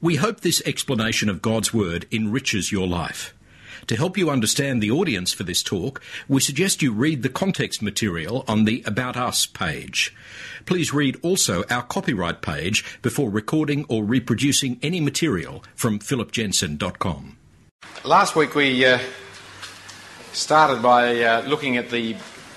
We hope this explanation of God's Word enriches your life. To help you understand the audience for this talk, we suggest you read the context material on the About Us page. Please read also our copyright page before recording or reproducing any material from philipjensen.com. Last week we started by looking at the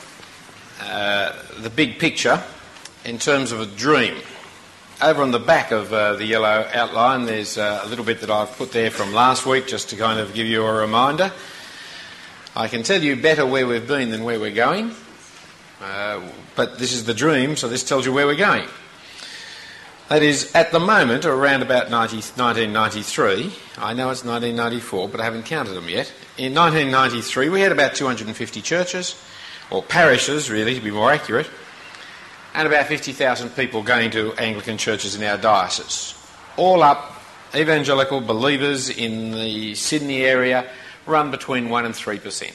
big picture in terms of a dream. Over on the back of the yellow outline there's a little bit that I've put there from last week just to kind of give you a reminder. I can tell you better where we've been than where we're going, but this is the dream, so this tells you where we're going. That is, at the moment, around about 1993, I know it's 1994, but I haven't counted them yet. In 1993 we had about 250 churches, or parishes really to be more accurate, and about 50,000 people going to Anglican churches in our diocese. All up, evangelical believers in the Sydney area run between 1% and 3%.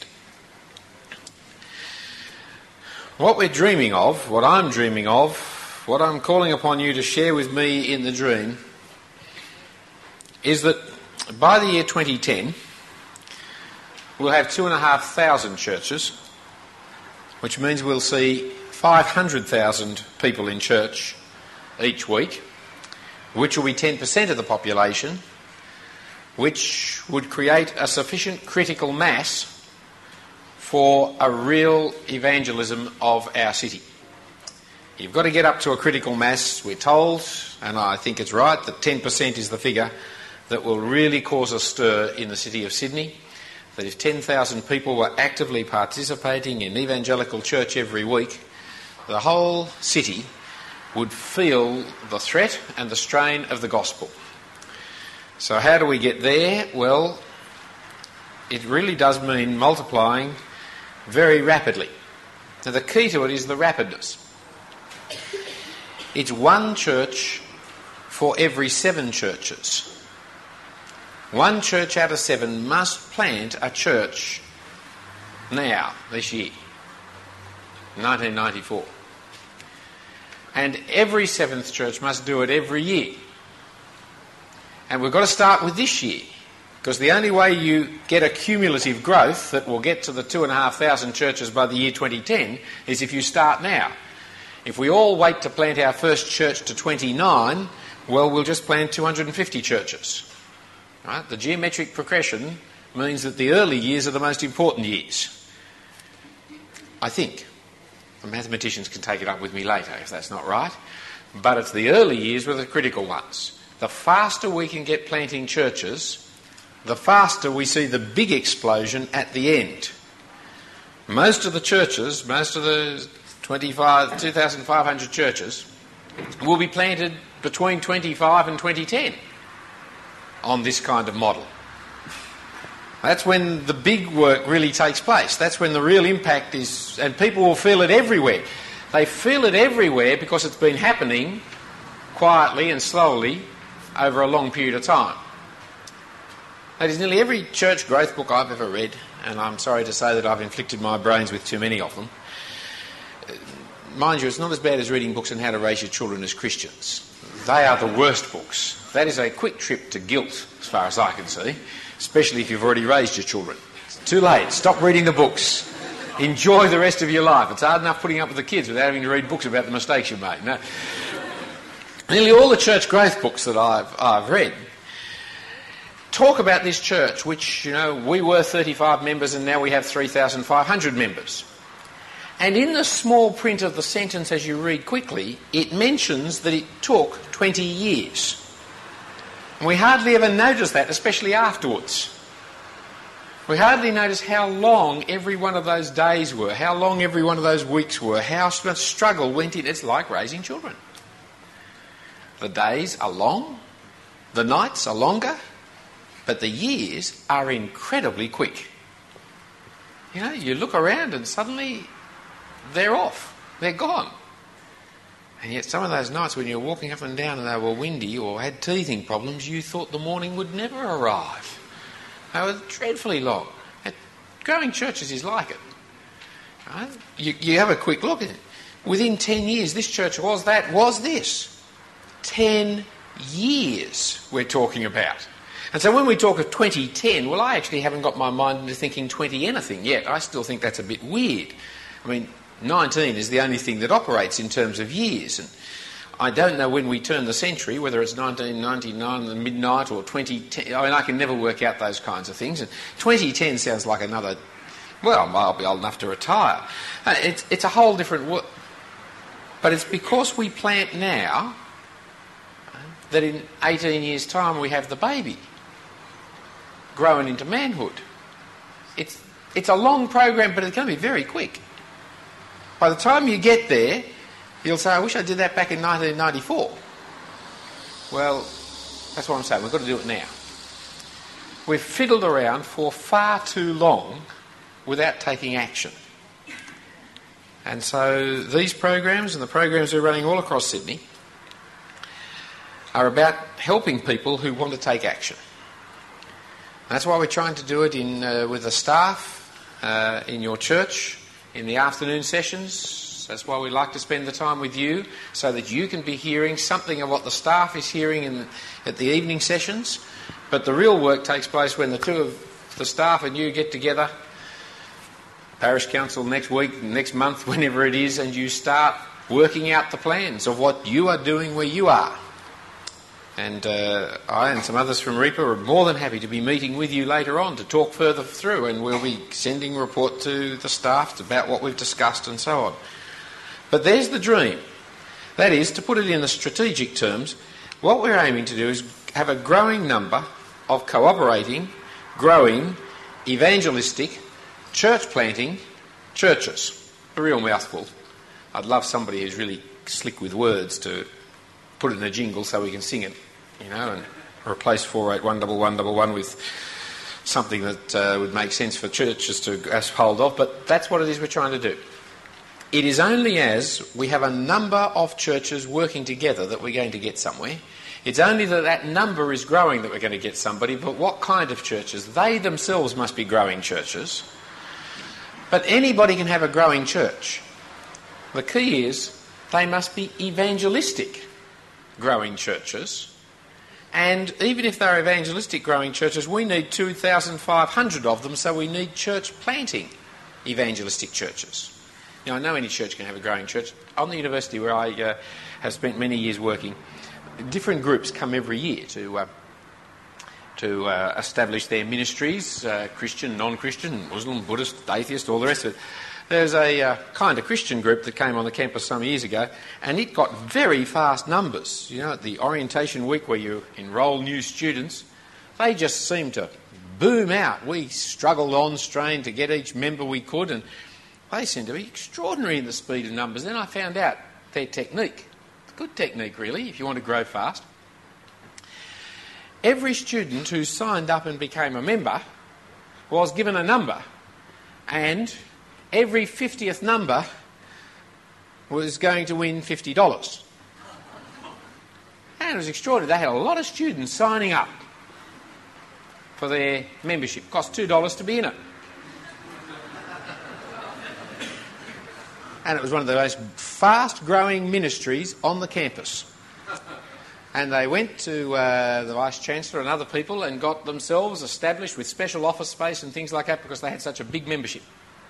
What we're dreaming of, what I'm dreaming of, what I'm calling upon you to share with me in the dream is that by the year 2010 we'll have 2,500 churches, which means we'll see 500,000 people in church each week, which will be 10% of the population, which would create a sufficient critical mass for a real evangelism of our city. You've got to get up to a critical mass, we're told, and I think it's right, that 10% is the figure that will really cause a stir in the city of Sydney. That if 10,000 people were actively participating in evangelical church every week, the whole city would feel the threat and the strain of the gospel. So how do we get there? Well, it really does mean multiplying very rapidly. Now the key to it is the rapidness. It's one church for every 7 churches. One church out of 7 must plant a church now, this year, 1994. And every 7th church must do it every year. And we've got to start with this year, because the only way you get a cumulative growth that will get to the 2,500 churches by the year 2010 is if you start now. If we all wait to plant our first church to 29, well, we'll just plant 250 churches. Right? The geometric progression means that the early years are the most important years. I think. The mathematicians can take it up with me later if that's not right. But it's the early years were the critical ones. The faster we can get planting churches, the faster we see the big explosion at the end. Most of the churches, most of the 2,500 churches, will be planted between 25 and 2010 on this kind of model. That's when the big work really takes place. That's when the real impact is, and people will feel it everywhere. They feel it everywhere because it's been happening quietly and slowly over a long period of time. That is, nearly every church growth book I've ever read, and I'm sorry to say that I've inflicted my brains with too many of them. Mind you, it's not as bad as reading books on how to raise your children as Christians. They are the worst books. That is a quick trip to guilt, as far as I can see. Especially if you've already raised your children. It's too late. Stop reading the books. Enjoy the rest of your life. It's hard enough putting up with the kids without having to read books about the mistakes you made. No. Nearly all the church growth books that I've read talk about this church, which, you know, we were 35 members and now we have 3,500 members. And in the small print of the sentence as you read quickly, it mentions that it took 20 years. And we hardly ever notice that, especially afterwards. We hardly notice how long every one of those days were, how long every one of those weeks were, how much struggle went in. It's like raising children. The days are long, the nights are longer, but the years are incredibly quick. You know, you look around and suddenly they're off, they're gone. And yet some of those nights when you were walking up and down and they were windy or had teething problems, you thought the morning would never arrive. They were dreadfully long. And growing churches is like it. Right? You have a quick look at it. Within 10 years, this church was that, was this. 10 years we're talking about. And so when we talk of 2010, well, I actually haven't got my mind into thinking 20 anything yet. I still think that's a bit weird. I mean, 19 is the only thing that operates in terms of years. And I don't know when we turn the century, whether it's 1999, the midnight, or 2010. I mean, I can never work out those kinds of things. And 2010 sounds like another... Well, I'll be old enough to retire. It's a whole different... But it's because we plant now that in 18 years' time we have the baby growing into manhood. It's a long program, but it's going to be very quick. By the time you get there, you'll say, I wish I did that back in 1994. Well, that's what I'm saying. We've got to do it now. We've fiddled around for far too long without taking action. And so these programs and the programs we're running all across Sydney are about helping people who want to take action. And that's why we're trying to do it with the staff in your church in the afternoon sessions. That's why we like to spend the time with you, so that you can be hearing something of what the staff is hearing at the evening sessions. But the real work takes place when the two of the staff and you get together, parish council next week, next month, whenever it is, and you start working out the plans of what you are doing where you are. And I and some others from REPA are more than happy to be meeting with you later on to talk further through, and we'll be sending a report to the staff about what we've discussed and so on. But there's the dream. That is, to put it in the strategic terms, what we're aiming to do is have a growing number of cooperating, growing, evangelistic, church-planting churches. A real mouthful. I'd love somebody who's really slick with words to put it in a jingle so we can sing it, and replace 481111 with something that would make sense for churches to grasp hold of. But that's what it is we're trying to do. It is only as we have a number of churches working together that we're going to get somewhere. It's only that number is growing that we're going to get somebody. But what kind of churches? They themselves must be growing churches. But anybody can have a growing church. The key is they must be evangelistic growing churches. And even if they're evangelistic growing churches, we need 2,500 of them, so we need church planting evangelistic churches. I know any church can have a growing church. On the university where I have spent many years working, different groups come every year to establish their ministries, Christian, non-Christian, Muslim, Buddhist, atheist, all the rest of it. There's a kind of Christian group that came on the campus some years ago, and it got very fast numbers. At the orientation week where you enrol new students, they just seemed to boom out. We struggled on, strained to get each member we could, and they seemed to be extraordinary in the speed of numbers. Then I found out their technique. It's good technique, really, if you want to grow fast. Every student who signed up and became a member was given a number, and every 50th number was going to win $50. And it was extraordinary. They had a lot of students signing up for their membership. It cost $2 to be in it. And it was one of the most fast-growing ministries on the campus. And they went to the Vice-Chancellor and other people and got themselves established with special office space and things like that because they had such a big membership.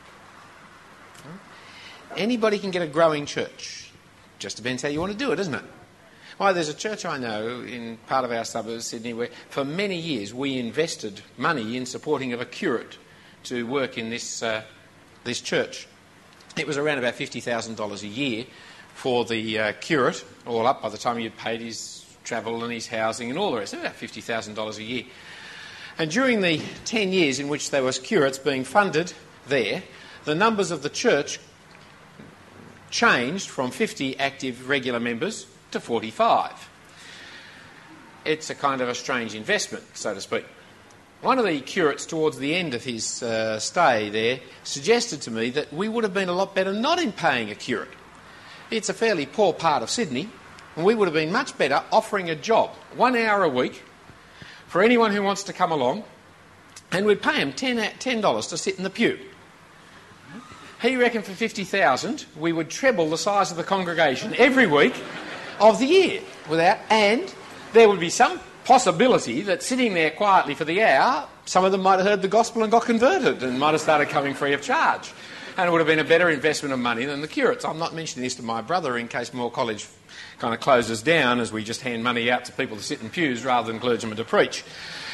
Anybody can get a growing church. Just depends how you want to do it, isn't it? Why, there's a church I know in part of our suburbs, Sydney, where for many years we invested money in supporting of a curate to work in this church. It was around about $50,000 a year for the curate, all up by the time you'd paid his travel and his housing and all the rest, about $50,000 a year. And during the 10 years in which there was curates being funded there, the numbers of the church changed from 50 active regular members to 45. It's a kind of a strange investment, so to speak. One of the curates towards the end of his stay there suggested to me that we would have been a lot better not in paying a curate. It's a fairly poor part of Sydney, and we would have been much better offering a job, 1 hour a week, for anyone who wants to come along, and we'd pay him $10 to sit in the pew. He reckoned for $50,000 we would treble the size of the congregation every week of the year, and there would be some possibility that sitting there quietly for the hour, some of them might have heard the gospel and got converted and might have started coming free of charge. And it would have been a better investment of money than the curates. I'm not mentioning this to my brother in case Moore College kind of closes down as we just hand money out to people to sit in pews rather than clergymen to preach.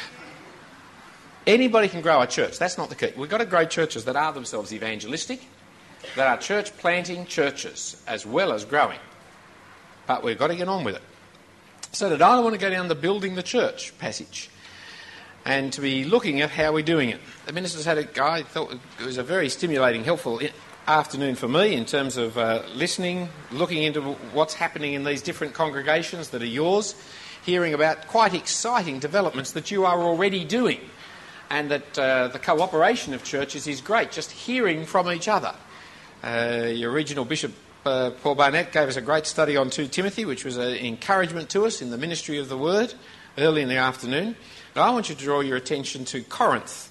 Anybody can grow a church. That's not the key. We've got to grow churches that are themselves evangelistic, that are church-planting churches as well as growing. But we've got to get on with it. So today I want to go down the building the church passage and to be looking at how we're doing it. The minister's had I thought it was a very stimulating, helpful afternoon for me in terms of listening, looking into what's happening in these different congregations that are yours, hearing about quite exciting developments that you are already doing, and that the cooperation of churches is great, just hearing from each other. Your regional bishop, Paul Barnett, gave us a great study on 2 Timothy, which was an encouragement to us in the ministry of the word early in the afternoon. But I want you to draw your attention to Corinth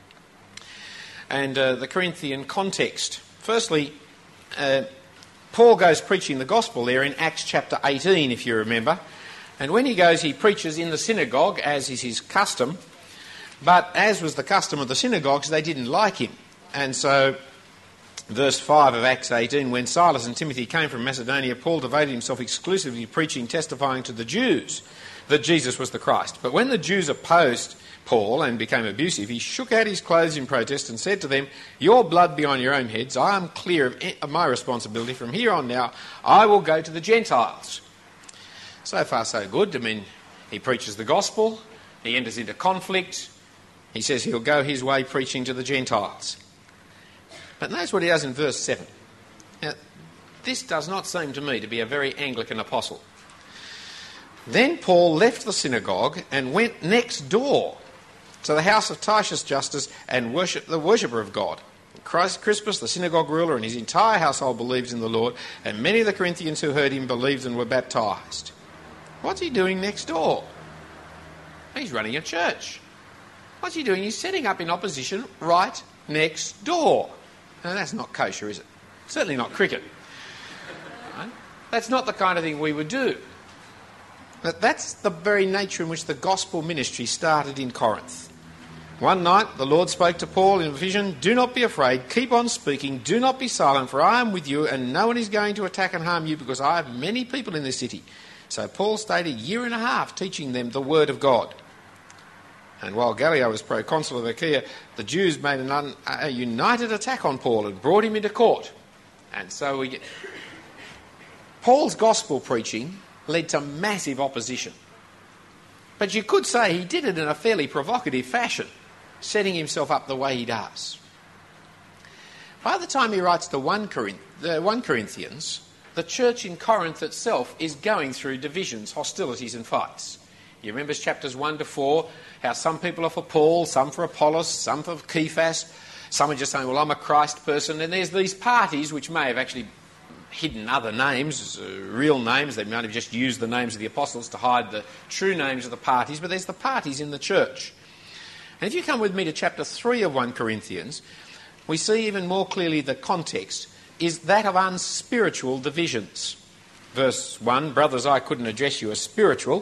and the Corinthian context. Firstly, Paul goes preaching the gospel there in Acts chapter 18, if you remember. And when he goes, he preaches in the synagogue, as is his custom. But as was the custom of the synagogues, they didn't like him. And so, verse 5 of Acts 18, when Silas and Timothy came from Macedonia, Paul devoted himself exclusively to preaching, testifying to the Jews that Jesus was the Christ. But when the Jews opposed Paul and became abusive, he shook out his clothes in protest and said to them, "Your blood be on your own heads. I am clear of my responsibility. From here on now, I will go to the Gentiles." So far, so good. I mean, he preaches the gospel. He enters into conflict. He says he'll go his way preaching to the Gentiles. But notice what he does in verse 7. Now, this does not seem to me to be a very Anglican apostle. Then Paul left the synagogue and went next door to the house of Titius Justus and worshipped the worshipper of God. Crispus, the synagogue ruler, and his entire household believed in the Lord, and many of the Corinthians who heard him believed and were baptised. What's he doing next door? He's running a church. What's he doing? He's setting up in opposition right next door. Now, that's not kosher, is it? Certainly not cricket. Right? That's not the kind of thing we would do. But that's the very nature in which the gospel ministry started in Corinth. One night the Lord spoke to Paul in a vision, "Do not be afraid, keep on speaking, do not be silent, for I am with you, and no one is going to attack and harm you, because I have many people in this city." So Paul stayed a year and a half teaching them the word of God. And while Gallio was proconsul of Achaia, the Jews made a united attack on Paul and brought him into court. And so Paul's gospel preaching led to massive opposition. But you could say he did it in a fairly provocative fashion, setting himself up the way he does. By the time he writes to 1 Corinthians, the church in Corinth itself is going through divisions, hostilities and fights. You remember chapters 1 to 4, how some people are for Paul, some for Apollos, some for Cephas, some are just saying, well, I'm a Christ person, and there's these parties which may have actually hidden other names, real names. They might have just used the names of the apostles to hide the true names of the parties, but there's the parties in the church. And if you come with me to chapter 3 of 1 Corinthians, we see even more clearly the context is that of unspiritual divisions. Verse 1, "Brothers, I couldn't address you as spiritual,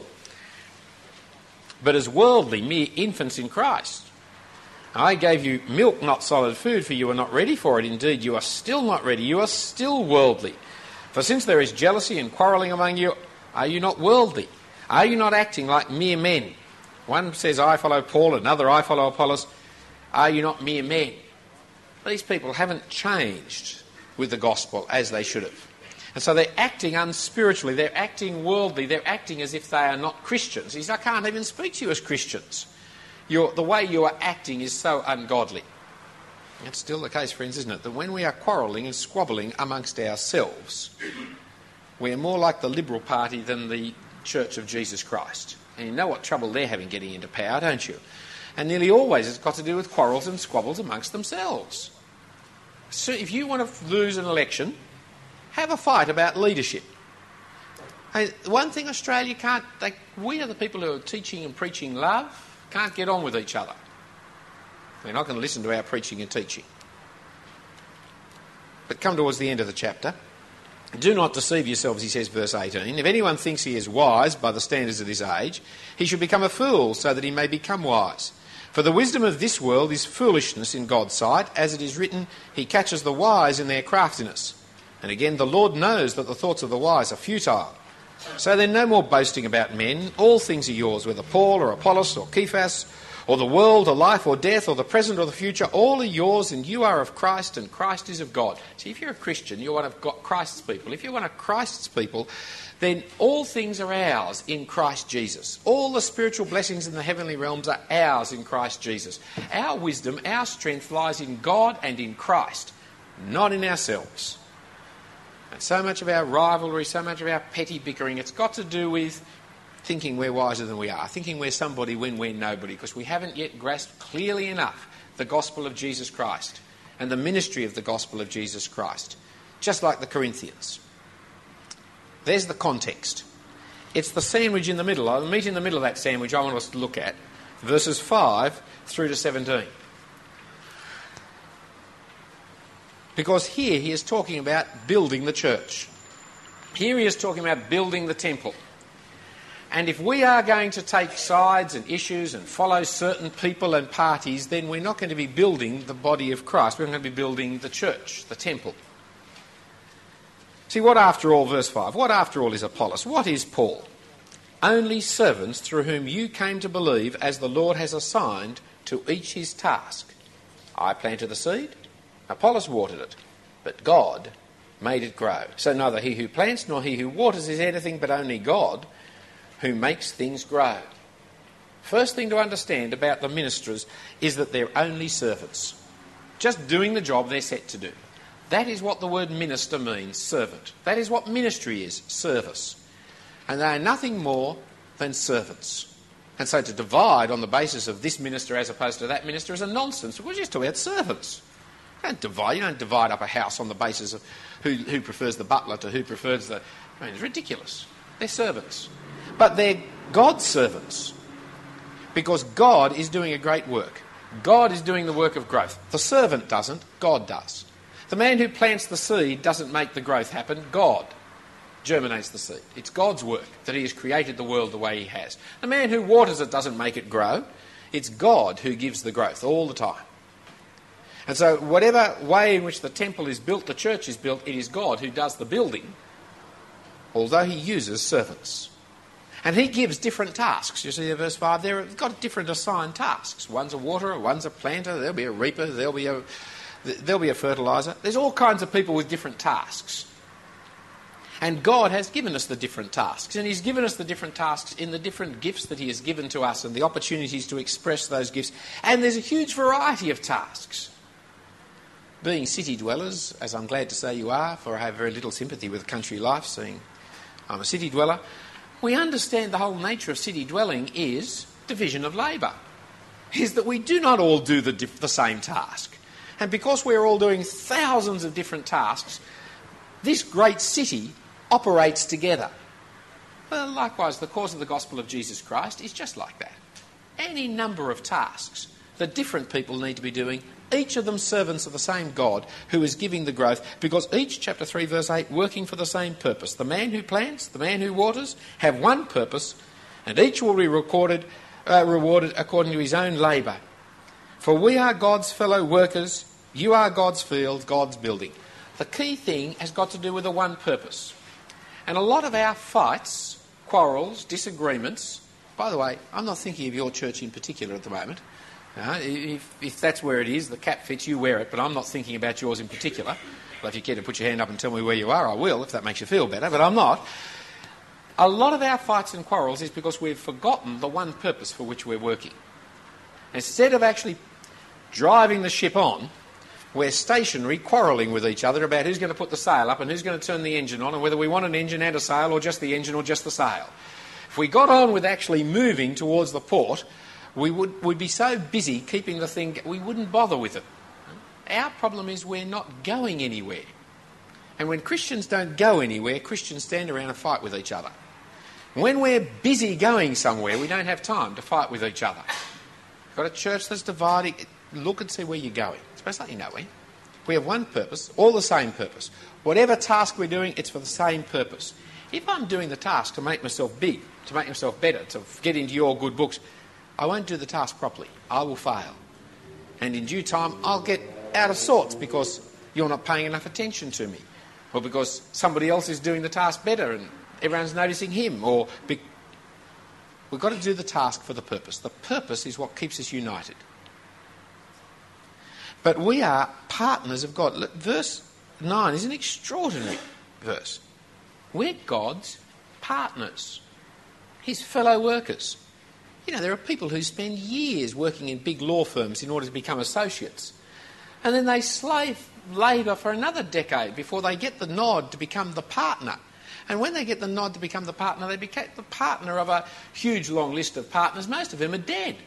but as worldly, mere infants in Christ. I gave you milk, not solid food, for you are not ready for it. Indeed, you are still not ready. You are still worldly. For since there is jealousy and quarrelling among you, are you not worldly? Are you not acting like mere men? One says, I follow Paul, another, I follow Apollos. Are you not mere men?" These people haven't changed with the gospel as they should have. And so they're acting unspiritually, they're acting worldly, they're acting as if they are not Christians. He says, I can't even speak to you as Christians. The way you are acting is so ungodly. It's still the case, friends, isn't it? That when we are quarrelling and squabbling amongst ourselves, we're more like the Liberal Party than the Church of Jesus Christ. And you know what trouble they're having getting into power, don't you? And nearly always it's got to do with quarrels and squabbles amongst themselves. So if you want to lose an election, have a fight about leadership. Hey, one thing Australia can't... we are the people who are teaching and preaching love, can't get on with each other. They're not going to listen to our preaching and teaching. But come towards the end of the chapter, Do not deceive yourselves, he says, verse 18. If anyone thinks he is wise by the standards of this age, he should become a fool so that he may become wise. For the wisdom of this world is foolishness in God's sight, as it is written, he catches the wise in their craftiness. And again, the Lord knows that the thoughts of the wise are futile. So then no more boasting about men. All things are yours, whether Paul or Apollos or Cephas, or the world or life or death or the present or the future, all are yours, and you are of Christ and Christ is of God. See, if you're a Christian, you're one of Christ's people. If you're one of Christ's people, then all things are ours in Christ Jesus. All the spiritual blessings in the heavenly realms are ours in Christ Jesus. Our wisdom, our strength lies in God and in Christ, not in ourselves. And so much of our rivalry, so much of our petty bickering, it's got to do with thinking we're wiser than we are, thinking we're somebody when we're nobody, because we haven't yet grasped clearly enough the gospel of Jesus Christ and the ministry of the gospel of Jesus Christ, just like the Corinthians. There's the context. It's the sandwich in the middle. The meat in the middle of that sandwich I want us to look at, verses 5 through to 17. Because here he is talking about building the church. Here he is talking about building the temple. And if we are going to take sides and issues and follow certain people and parties, then we're not going to be building the body of Christ. We're going to be building the church, the temple. See, what after all, verse 5, what after all is Apollos? What is Paul? Only servants through whom you came to believe, as the Lord has assigned to each his task. I planted the seed, Apollos watered it, but God made it grow. So neither he who plants nor he who waters is anything, but only God who makes things grow. First thing to understand about the ministers is that they're only servants, just doing the job they're set to do. That is what the word minister means, servant. That is what ministry is, service. And they are nothing more than servants. And so to divide on the basis of this minister as opposed to that minister is a nonsense. We're just talking about servants. You don't divide up a house on the basis of who prefers the butler to who prefers the... I mean, it's ridiculous. They're servants. But they're God's servants. Because God is doing a great work. God is doing the work of growth. The servant doesn't, God does. The man who plants the seed doesn't make the growth happen, God germinates the seed. It's God's work that he has created the world the way he has. The man who waters it doesn't make it grow. It's God who gives the growth all the time. And so whatever way in which the temple is built, the church is built, it is God who does the building, although he uses servants. And he gives different tasks. You see in verse 5, they've got different assigned tasks. One's a waterer, one's a planter, there'll be a reaper, there'll be a fertiliser. There's all kinds of people with different tasks. And God has given us the different tasks. And he's given us the different tasks in the different gifts that he has given to us and the opportunities to express those gifts. And there's a huge variety of tasks. Being city dwellers, as I'm glad to say you are, for I have very little sympathy with country life, seeing I'm a city dweller, we understand the whole nature of city dwelling is division of labour. Is that we do not all do the same task. And because we're all doing thousands of different tasks, this great city operates together. Well, likewise, the cause of the gospel of Jesus Christ is just like that. Any number of tasks that different people need to be doing, each of them servants of the same God who is giving the growth, because each, chapter 3, verse 8, working for the same purpose. The man who plants, the man who waters, have one purpose, and each will be rewarded according to his own labour. For we are God's fellow workers, you are God's field, God's building. The key thing has got to do with the one purpose. And a lot of our fights, quarrels, disagreements... By the way, I'm not thinking of your church in particular at the moment. If that's where it is, the cap fits, you wear it, but I'm not thinking about yours in particular. Well, if you care to put your hand up and tell me where you are, I will, if that makes you feel better, but I'm not. A lot of our fights and quarrels is because we've forgotten the one purpose for which we're working. Instead of actually driving the ship on, we're stationary, quarrelling with each other about who's going to put the sail up and who's going to turn the engine on and whether we want an engine and a sail or just the engine or just the sail. If we got on with actually moving towards the port, we'd be so busy keeping the thing, we wouldn't bother with it. Our problem is we're not going anywhere. And when Christians don't go anywhere, Christians stand around and fight with each other. When we're busy going somewhere, we don't have time to fight with each other. Got a church that's dividing, look and see where you're going. It's most likely nowhere. We have one purpose, all the same purpose. Whatever task we're doing, it's for the same purpose. If I'm doing the task to make myself big, to make myself better, to get into your good books, I won't do the task properly. I will fail. And in due time, I'll get out of sorts because you're not paying enough attention to me, or because somebody else is doing the task better and everyone's noticing him, or we've got to do the task for the purpose. The purpose is what keeps us united. But we are partners of God. Look, verse 9 is an extraordinary verse. We're God's partners, his fellow workers. You know, there are people who spend years working in big law firms in order to become associates. And then they slave labour for another decade before they get the nod to become the partner. And when they get the nod to become the partner, they become the partner of a huge long list of partners. Most of them are dead.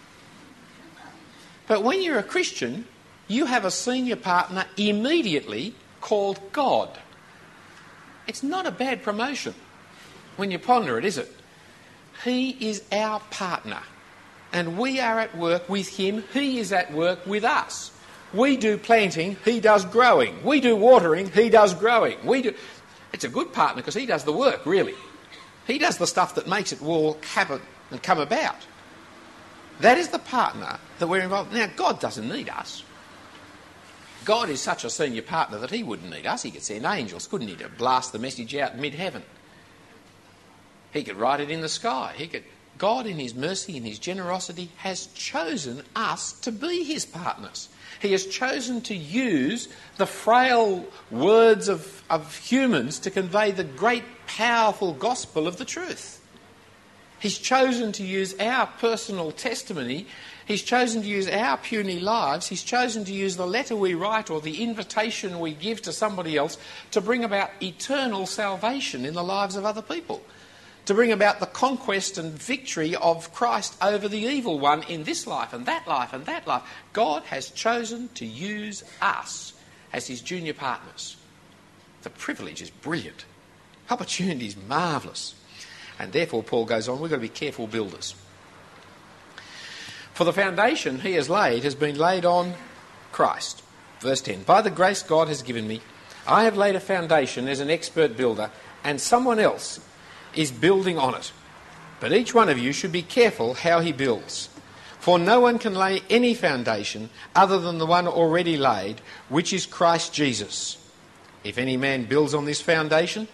But when you're a Christian, you have a senior partner immediately called God. It's not a bad promotion when you ponder it, is it? He is our partner, and we are at work with him. He is at work with us. We do planting, he does growing. We do watering, he does growing. It's a good partner because he does the work, really. He does the stuff that makes it all happen and come about. That is the partner that we're involved in. Now, God doesn't need us. God is such a senior partner that he wouldn't need us. He could send angels, couldn't he, to blast the message out mid-heaven. He could write it in the sky. God, in his mercy and his generosity, has chosen us to be his partners. He has chosen to use the frail words of humans to convey the great, powerful gospel of the truth. He's chosen to use our personal testimony. He's chosen to use our puny lives. He's chosen to use the letter we write or the invitation we give to somebody else to bring about eternal salvation in the lives of other people, to bring about the conquest and victory of Christ over the evil one in this life and that life and that life. God has chosen to use us as his junior partners. The privilege is brilliant. Opportunity is marvellous. And therefore, Paul goes on, we've got to be careful builders. For the foundation he has laid has been laid on Christ. Verse 10, by the grace God has given me, I have laid a foundation as an expert builder, and someone else is building on it. But each one of you should be careful how he builds. For no one can lay any foundation other than the one already laid, which is Christ Jesus. If any man builds on this foundation,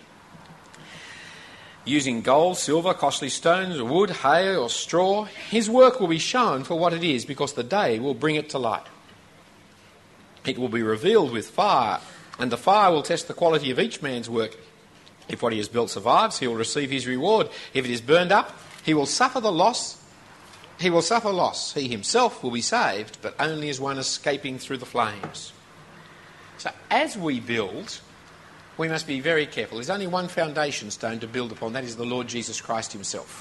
using gold, silver, costly stones, wood, hay or straw, his work will be shown for what it is, because the day will bring it to light. It will be revealed with fire, and the fire will test the quality of each man's work. If what he has built survives, he will receive his reward. If it is burned up, he will suffer loss. He himself will be saved, but only as one escaping through the flames. So as we build, we must be very careful. There's only one foundation stone to build upon. That is the Lord Jesus Christ himself.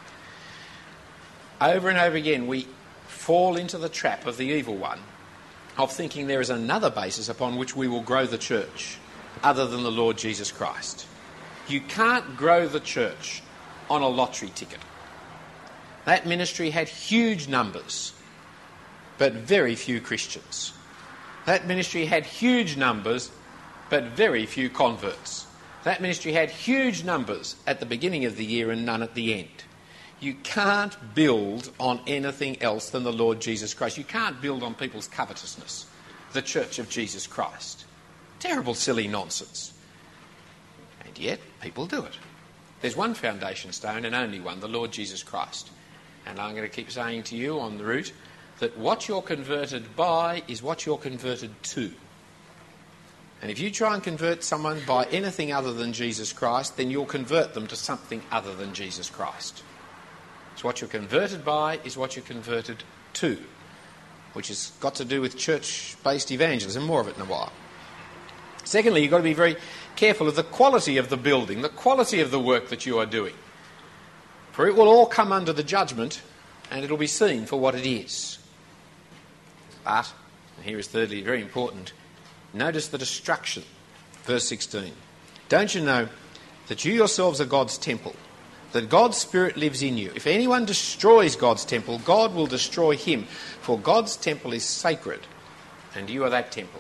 Over and over again, we fall into the trap of the evil one of thinking there is another basis upon which we will grow the church other than the Lord Jesus Christ. You can't grow the church on a lottery ticket. That ministry had huge numbers, but very few Christians. That ministry had huge numbers, but very few converts. That ministry had huge numbers at the beginning of the year and none at the end. You can't build on anything else than the Lord Jesus Christ. You can't build on people's covetousness, the Church of Jesus Christ. Terrible, silly nonsense. And yet, people do it. There's one foundation stone and only one, the Lord Jesus Christ. And I'm going to keep saying to you on the route that what you're converted by is what you're converted to. And if you try and convert someone by anything other than Jesus Christ, then you'll convert them to something other than Jesus Christ. So what you're converted by is what you're converted to, which has got to do with church-based evangelism, more of it in a while. Secondly, you've got to be very careful of the quality of the building, the quality of the work that you are doing. For it will all come under the judgment, and it'll be seen for what it is. But, and here is thirdly very important, notice the destruction. Verse 16. Don't you know that you yourselves are God's temple, that God's Spirit lives in you? If anyone destroys God's temple, God will destroy him, for God's temple is sacred, and you are that temple.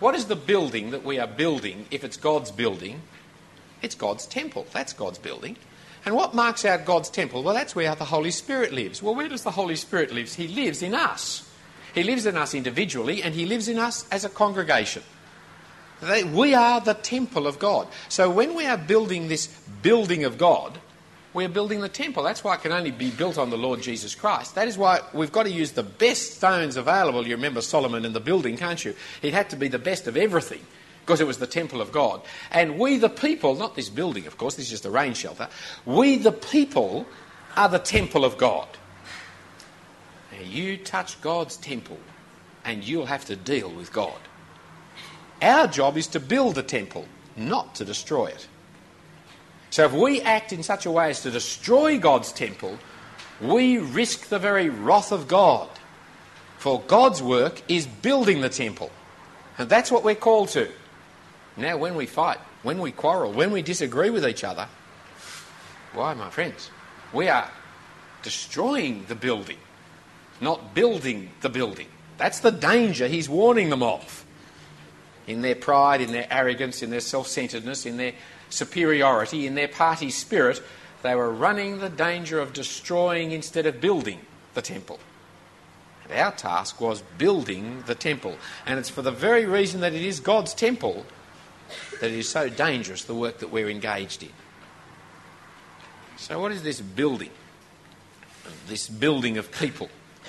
What is the building that we are building if it's God's building? It's God's temple. That's God's building. And what marks out God's temple? Well, that's where the Holy Spirit lives. Well, where does the Holy Spirit live? He lives in us. He lives in us individually, and he lives in us as a congregation. We are the temple of God. So when we are building this building of God, we're building the temple. That's why it can only be built on the Lord Jesus Christ. That is why we've got to use the best stones available. You remember Solomon in the building, can't you? It had to be the best of everything because it was the temple of God. And we the people, not this building of course, this is just a rain shelter, we the people are the temple of God. Now, you touch God's temple and you'll have to deal with God. Our job is to build the temple, not to destroy it. So if we act in such a way as to destroy God's temple, we risk the very wrath of God. For God's work is building the temple. And that's what we're called to. Now when we fight, when we quarrel, when we disagree with each other, why, my friends, we are destroying the building, not building the building. That's the danger he's warning them of. In their pride, in their arrogance, in their self-centeredness, in their superiority, in their party spirit, they were running the danger of destroying instead of building the temple. And our task was building the temple. And it's for the very reason that it is God's temple that it is so dangerous, the work that we're engaged in. So what is this building? This building of people?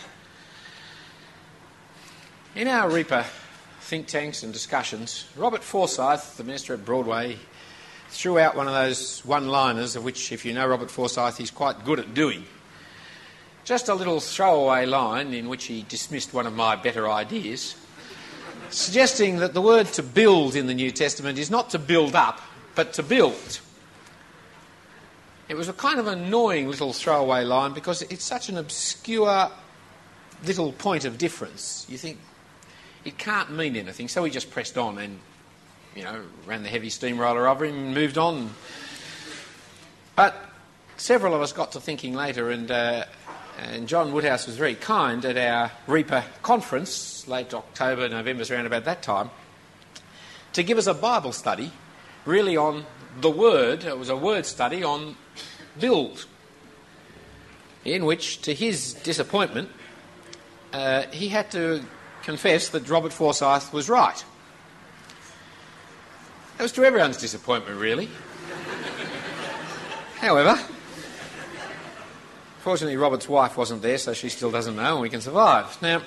In our Reaper think tanks and discussions, Robert Forsyth, the minister at Broadway, threw out one of those one-liners, of which, if you know Robert Forsyth, he's quite good at doing. Just a little throwaway line in which he dismissed one of my better ideas, suggesting that the word to build in the New Testament is not to build up, but to build. It was a kind of annoying little throwaway line because it's such an obscure little point of difference. You think, it can't mean anything, so he just pressed on and, ran the heavy steamroller over him and moved on. But several of us got to thinking later, and John Woodhouse was very kind at our Reaper conference, late October, November, around about that time, to give us a Bible study, really on the word. It was a word study on build, in which, to his disappointment, he had to confess that Robert Forsyth was right. It was to everyone's disappointment, really. However, fortunately Robert's wife wasn't there, so she still doesn't know and we can survive. Now,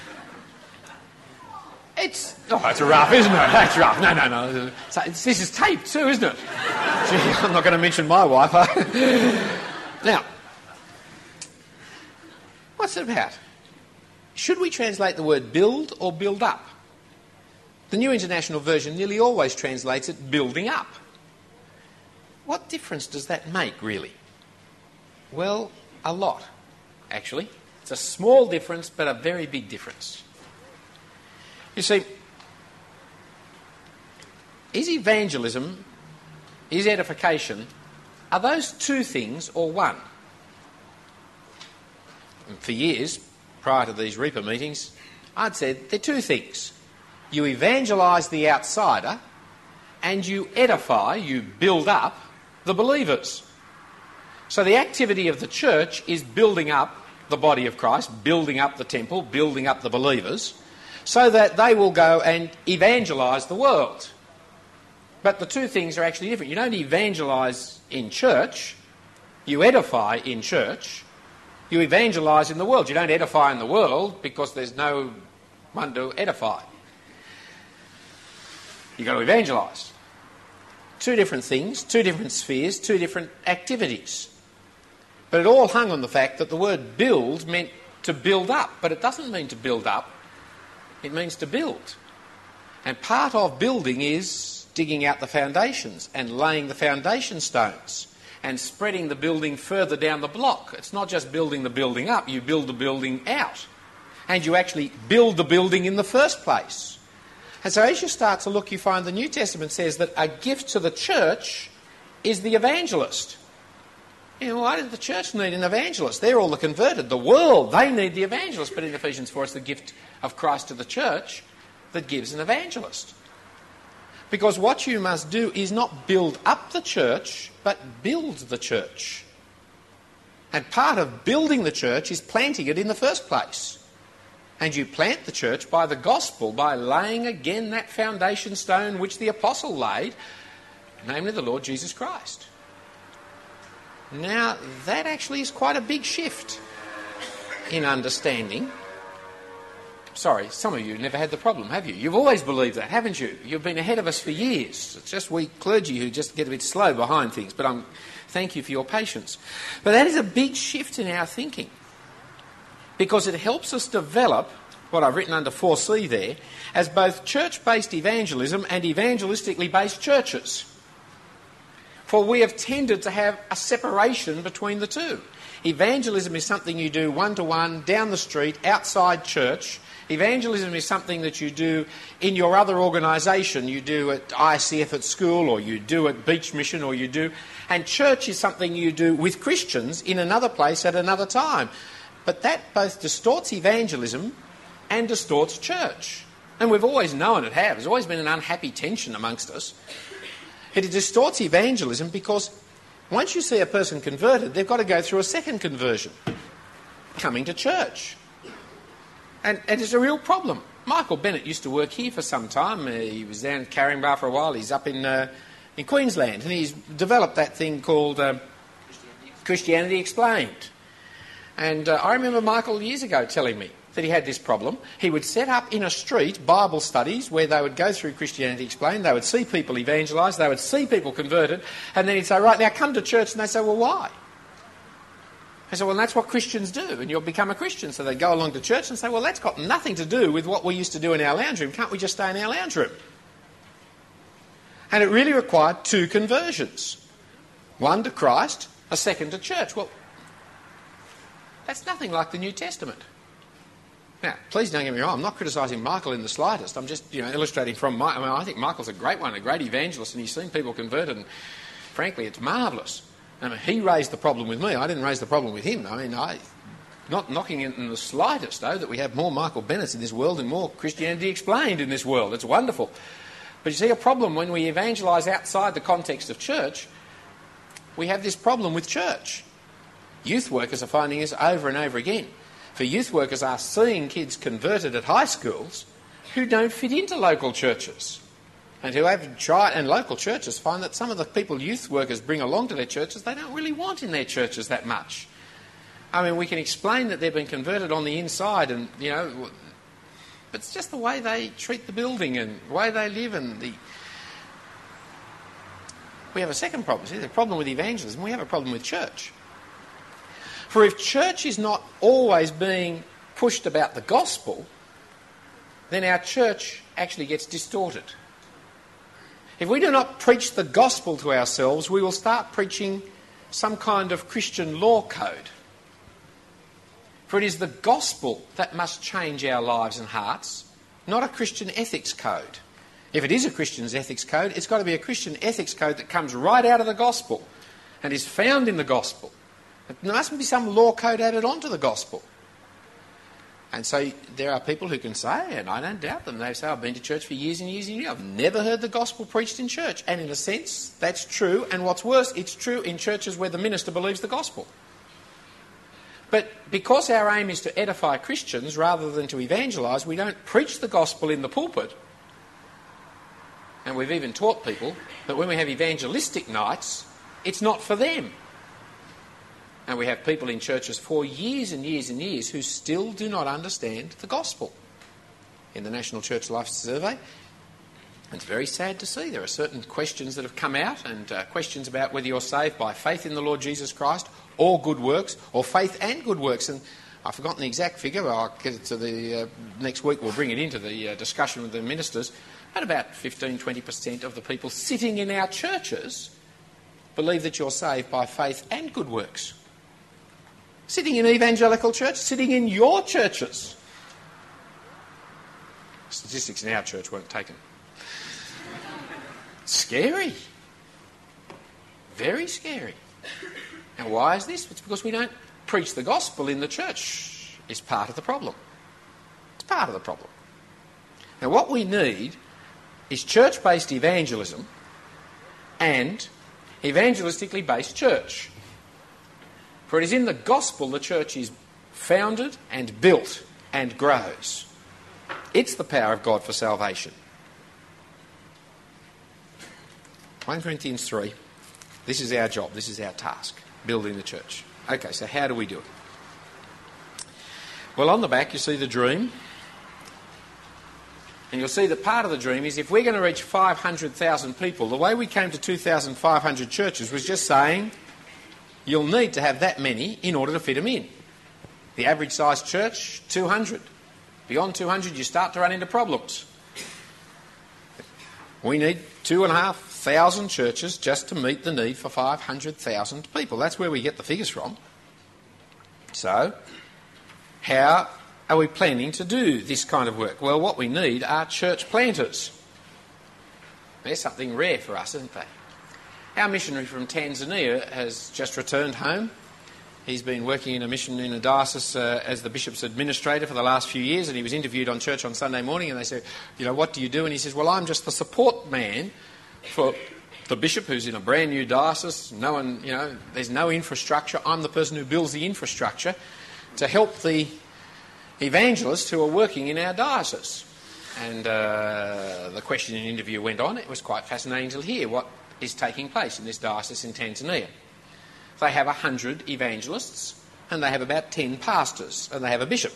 it's a rough, isn't it? That's rough. No. This is taped too, isn't it? Gee, I'm not going to mention my wife. Now, what's it about? Should we translate the word build or build up? The New International Version nearly always translates it building up. What difference does that make, really? Well, a lot, actually. It's a small difference, but a very big difference. You see, is evangelism, is edification, are those two things or one? And for years, prior to these Reaper meetings, I'd said they're two things. You evangelise the outsider and you edify, you build up the believers. So the activity of the church is building up the body of Christ, building up the temple, building up the believers, so that they will go and evangelise the world. But the two things are actually different. You don't evangelise in church, you edify in church. You evangelise in the world. You don't edify in the world because there's no one to edify. You've got to evangelise. Two different things, two different spheres, two different activities. But it all hung on the fact that the word build meant to build up, but it doesn't mean to build up, it means to build. And part of building is digging out the foundations and laying the foundation stones and spreading the building further down the block. It's not just building the building up, you build the building out. And you actually build the building in the first place. And so as you start to look, you find the New Testament says that a gift to the church is the evangelist. Why does the church need an evangelist? They're all the converted. The world, they need the evangelist. But in Ephesians 4, it's the gift of Christ to the church. that gives an evangelist. Because what you must do is not build up the church, but build the church. And part of building the church is planting it in the first place. And you plant the church by the gospel, by laying again that foundation stone which the apostle laid, namely the Lord Jesus Christ. Now, that actually is quite a big shift in understanding. Sorry, some of you never had the problem, have you? You've always believed that, haven't you? You've been ahead of us for years. It's just we clergy who just get a bit slow behind things, but thank you for your patience. But that is a big shift in our thinking, because it helps us develop what I've written under 4C there as both church-based evangelism and evangelistically based churches. For we have tended to have a separation between the two. Evangelism is something you do one-to-one, down the street, outside church. Evangelism is something that you do in your other organisation. You do at ICF at school, or you do at Beach Mission, or you do... And church is something you do with Christians in another place at another time. But that both distorts evangelism and distorts church. And we've always known it has. There's always been an unhappy tension amongst us. It distorts evangelism because once you see a person converted, they've got to go through a second conversion, coming to church. And it's a real problem. Michael Bennett used to work here for some time. He was down in Caringbah for a while. He's up in Queensland, and he's developed that thing called Christianity Explained. And I remember Michael years ago telling me that he had this problem. He would set up in a street Bible studies where they would go through Christianity Explained, they would see people evangelised, they would see people converted, and then he'd say, right, now come to church, and they'd say, well, why? I said, well, that's what Christians do, and you'll become a Christian. So they'd go along to church and say, well, that's got nothing to do with what we used to do in our lounge room. Can't we just stay in our lounge room? And it really required two conversions. One to Christ, a second to church. Well, that's nothing like the New Testament. Now, please don't get me wrong, I'm not criticising Michael in the slightest. I'm just, illustrating from I think Michael's a great one, a great evangelist, and he's seen people converted, and frankly, it's marvellous. He raised the problem with me. I didn't raise the problem with him. Not knocking it in the slightest, though, that we have more Michael Bennetts in this world and more Christianity Explained in this world. It's wonderful. But you see, a problem when we evangelise outside the context of church, we have this problem with church. Youth workers are finding this over and over again. For youth workers are seeing kids converted at high schools who don't fit into local churches, and who have tried, and local churches find that some of the people youth workers bring along to their churches they don't really want in their churches that much. We can explain that they've been converted on the inside, and but it's just the way they treat the building and the way they live, and we have a second problem. See, the problem with evangelism, we have a problem with church. For if church is not always being pushed about the gospel, then our church actually gets distorted. If we do not preach the gospel to ourselves, we will start preaching some kind of Christian law code. For it is the gospel that must change our lives and hearts, not a Christian ethics code. If it is a Christian's ethics code, it's got to be a Christian ethics code that comes right out of the gospel and is found in the gospel. There mustn't be some law code added onto the gospel. And so there are people who can say, and I don't doubt them, they say, I've been to church for years and years and years, I've never heard the gospel preached in church. And in a sense, that's true, and what's worse, it's true in churches where the minister believes the gospel. But because our aim is to edify Christians rather than to evangelise, we don't preach the gospel in the pulpit. And we've even taught people that when we have evangelistic nights, it's not for them. And we have people in churches for years and years and years who still do not understand the gospel. In the National Church Life Survey, it's very sad to see. There are certain questions that have come out, and questions about whether you're saved by faith in the Lord Jesus Christ or good works, or faith and good works. And I've forgotten the exact figure, but I'll get it to the next week. We'll bring it into the discussion with the ministers. And about 15-20% of the people sitting in our churches believe that you're saved by faith and good works. Sitting in evangelical church, sitting in your churches. Statistics in our church weren't taken. Scary. Very scary. And why is this? It's because we don't preach the gospel in the church. It's part of the problem. It's part of the problem. Now what we need is church-based evangelism and evangelistically based church. For it is in the gospel the church is founded and built and grows. It's the power of God for salvation. 1 Corinthians 3. This is our job, this is our task, building the church. Okay, so how do we do it? Well, on the back you see the dream. And you'll see that part of the dream is if we're going to reach 500,000 people, the way we came to 2,500 churches was just saying you'll need to have that many in order to fit them in. The average sized church, 200. Beyond 200 you start to run into problems. We need 2,500 churches just to meet the need for 500,000 people. That's where we get the figures from. So, how are we planning to do this kind of work? Well, what we need are church planters. They're something rare for us, isn't they? Our missionary from Tanzania has just returned home. He's been working in a mission in a diocese as the bishop's administrator for the last few years, and he was interviewed on Church on Sunday morning, and they said, what do you do? And he says, well, I'm just the support man for the bishop who's in a brand new diocese. No one, there's no infrastructure. I'm the person who builds the infrastructure to help the evangelists who are working in our diocese. And the question and interview went on. It was quite fascinating to hear what is taking place in this diocese in Tanzania. They have 100 evangelists and they have about 10 pastors and they have a bishop.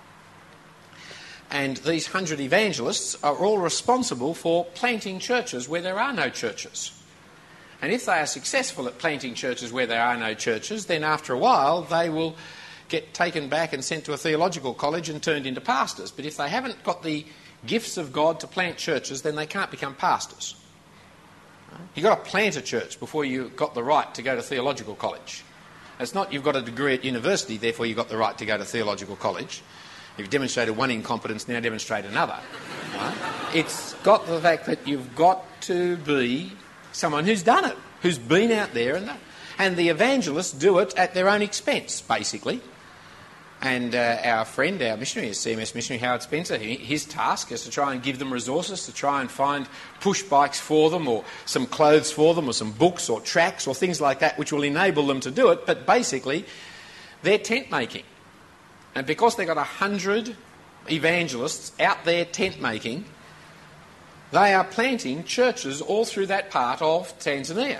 And these 100 evangelists are all responsible for planting churches where there are no churches. And if they are successful at planting churches where there are no churches, then after a while they will get taken back and sent to a theological college and turned into pastors. But if they haven't got the gifts of God to plant churches, then they can't become pastors. You've got to plant a church before you've got the right to go to theological college. It's not you've got a degree at university, therefore you've got the right to go to theological college. You've demonstrated one incompetence, now demonstrate another. Right? It's got the fact that you've got to be someone who's done it, who's been out there, and the evangelists do it at their own expense, basically. And our friend, our missionary, CMS missionary Howard Spencer, his task is to try and give them resources, to try and find push bikes for them, or some clothes for them, or some books or tracts or things like that which will enable them to do it. But basically, they're tent making. And because they've got 100 evangelists out there tent making, they are planting churches all through that part of Tanzania.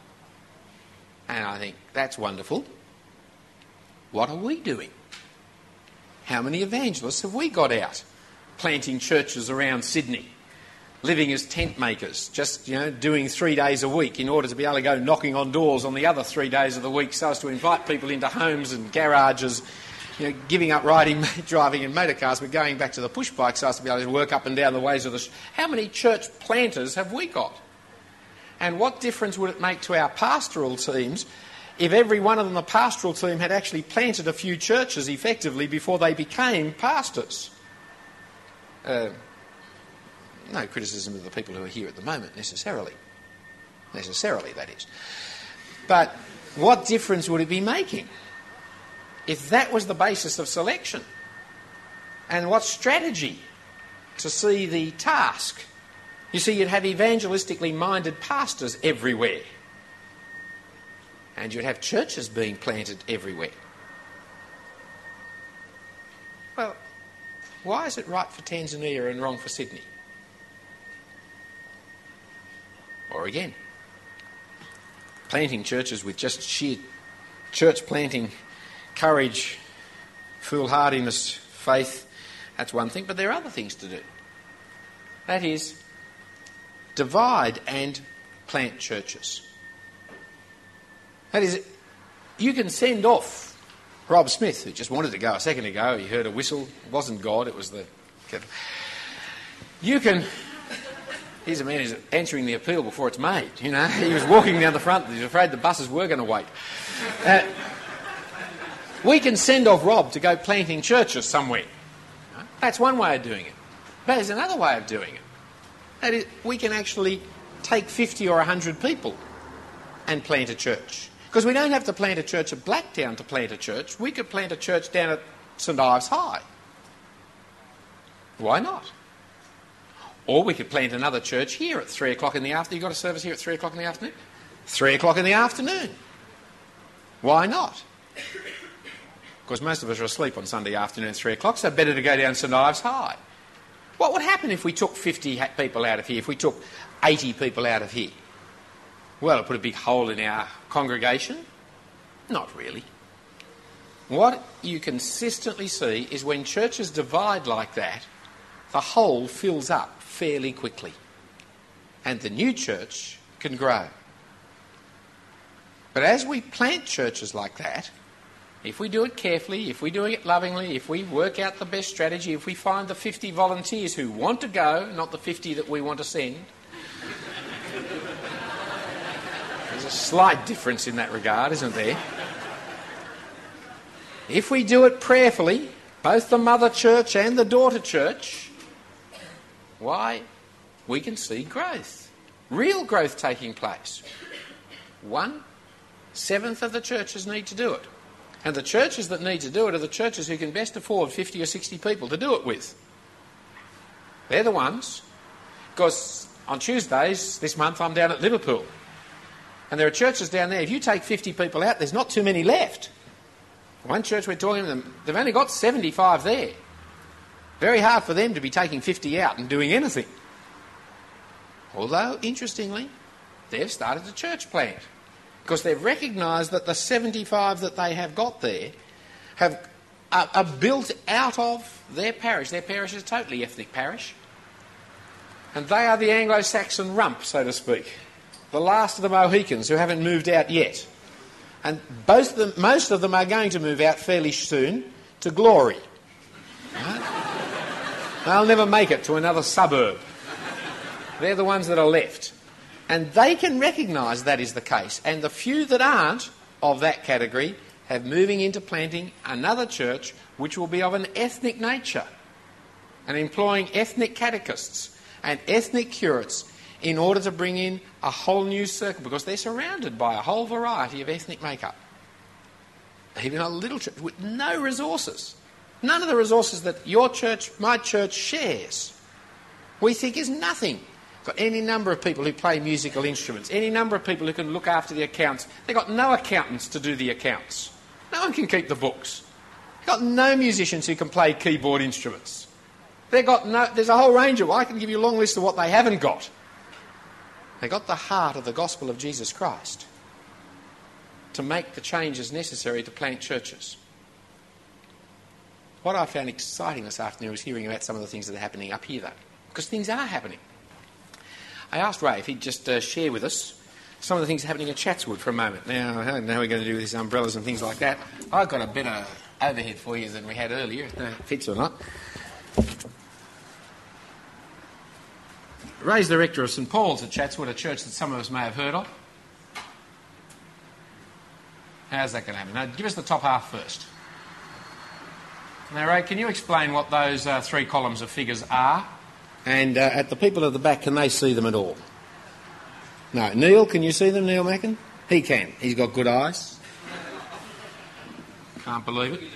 And I think that's wonderful. What are we doing? How many evangelists have we got out planting churches around Sydney, living as tent makers, just, doing 3 days a week in order to be able to go knocking on doors on the other 3 days of the week so as to invite people into homes and garages, giving up driving in motor cars, but going back to the push bike so as to be able to work up and down the ways of the... How many church planters have we got? And what difference would it make to our pastoral teams if every one of them, the pastoral team, had actually planted a few churches effectively before they became pastors? No criticism of the people who are here at the moment, necessarily. Necessarily, that is. But what difference would it be making if that was the basis of selection? And what strategy to see the task? You see, you'd have evangelistically minded pastors everywhere. And you'd have churches being planted everywhere. Well, why is it right for Tanzania and wrong for Sydney? Or again, planting churches with just sheer church planting courage, foolhardiness, faith, that's one thing, but there are other things to do. That is, divide and plant churches. That is, you can send off Rob Smith, who just wanted to go a second ago. He heard a whistle. It wasn't God, it was the... You can... Here's a man who's answering the appeal before it's made, He was walking down the front. He was afraid the buses were going to wait. We can send off Rob to go planting churches somewhere. That's one way of doing it. But there's another way of doing it. That is, we can actually take 50 or 100 people and plant a church. Because we don't have to plant a church at Blacktown to plant a church. We could plant a church down at St Ives High. Why not? Or we could plant another church here at 3 o'clock in the afternoon. You've got a service here at 3 o'clock in the afternoon? 3 o'clock in the afternoon. Why not? Of course, most of us are asleep on Sunday afternoon at 3 o'clock, so better to go down St Ives High. What would happen if we took 50 people out of here, if we took 80 people out of here? Well, it'd put a big hole in our congregation? Not really. What you consistently see is when churches divide like that, the hole fills up fairly quickly, and the new church can grow. But as we plant churches like that, if we do it carefully, if we do it lovingly, if we work out the best strategy, if we find the 50 volunteers who want to go, not the 50 that we want to send, there's a slight difference in that regard, isn't there? If we do it prayerfully, both the mother church and the daughter church, why, we can see growth, real growth taking place. 1/7 of the churches need to do it. And the churches that need to do it are the churches who can best afford 50 or 60 people to do it with. They're the ones. Because on Tuesdays this month I'm down at Liverpool. And there are churches down there, if you take 50 people out, there's not too many left. One church we're talking to them, they've only got 75 there. Very hard for them to be taking 50 out and doing anything. Although, interestingly, they've started a church plant. Because they've recognised that the 75 that they have got there are built out of their parish. Their parish is a totally ethnic parish. And they are the Anglo-Saxon rump, so to speak. The last of the Mohicans who haven't moved out yet. And most of them are going to move out fairly soon to glory. Right? They'll never make it to another suburb. They're the ones that are left. And they can recognise that is the case. And the few that aren't of that category have moving into planting another church which will be of an ethnic nature and employing ethnic catechists and ethnic curates in order to bring in a whole new circle, because they're surrounded by a whole variety of ethnic makeup. Even a little church with no resources. None of the resources that your church, my church, shares, we think is nothing. Got any number of people who play musical instruments, any number of people who can look after the accounts. They've got no accountants to do the accounts. No one can keep the books. They've got no musicians who can play keyboard instruments. There's a whole range of, I can give you a long list of what they haven't got. They've got the heart of the gospel of Jesus Christ to make the changes necessary to plant churches. What I found exciting this afternoon was hearing about some of the things that are happening up here, though, because things are happening. I asked Ray if he'd just share with us some of the things happening at Chatswood for a moment. Now, I don't know how we're going to do with these umbrellas and things like that. I've got a better overhead for you than we had earlier, if that fits or not. Ray's the rector of St Paul's at Chatswood, a church that some of us may have heard of. How's that going to happen? Now, give us the top half first. Now, Ray, can you explain what those 3 columns of figures are? And at the people at the back, can they see them at all? No. Neil, can you see them, Neil Mackin? He can. He's got good eyes. Can't believe it.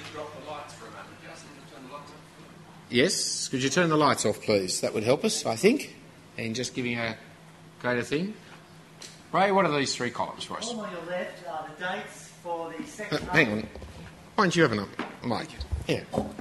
Yes, could you turn the lights off, please? That would help us, I think. And just giving a greater thing. Ray, what are these 3 columns for us? All on your left are the dates for the second half. Hang on. Why don't you have a mic? Yeah.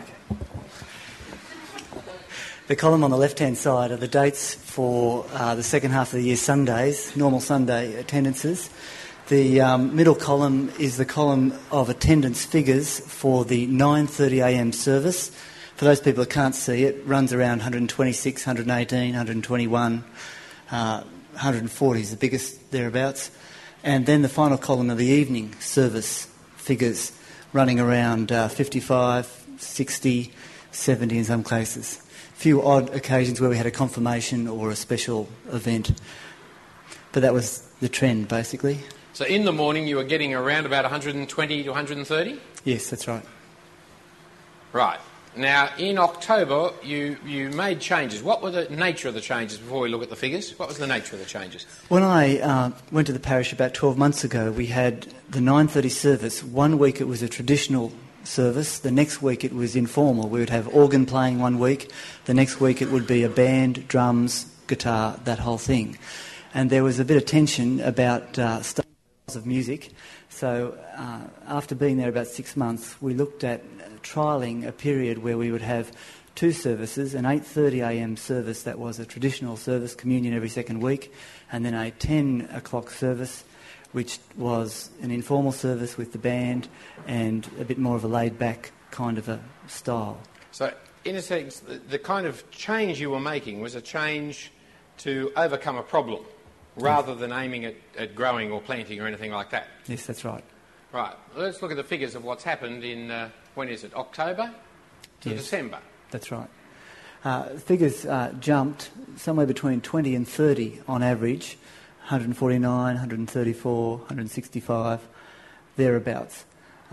The column on the left-hand side are the dates for the second half of the year Sundays, normal Sunday attendances. The middle column is the column of attendance figures for the 9:30am service. For those people that can't see it, runs around 126, 118, 121, 140 is the biggest thereabouts. And then the final column of the evening service figures running around 55, 60, 70 in some cases. A few odd occasions where we had a confirmation or a special event. But that was the trend, basically. So in the morning you were getting around about 120 to 130? Yes, that's right. Right. Now, in October, you made changes. What were the nature of the changes before we look at the figures? What was the nature of the changes? When I went to the parish about 12 months ago, we had the 9:30 service. 1 week it was a traditional service. The next week it was informal. We would have organ playing one week. The next week it would be a band, drums, guitar, that whole thing. And there was a bit of tension about styles of music. So after being there about 6 months, we looked at trialling a period where we would have 2 services, an 8:30am service that was a traditional service, communion every second week, and then a 10 o'clock service, which was an informal service with the band and a bit more of a laid-back kind of a style. So, in a sense, the kind of change you were making was a change to overcome a problem, rather than aiming at growing or planting or anything like that. Yes, that's right. Right. Let's look at the figures of what's happened in, when is it, October to December? That's right. Figures jumped somewhere between 20 and 30 on average, 149, 134, 165, thereabouts.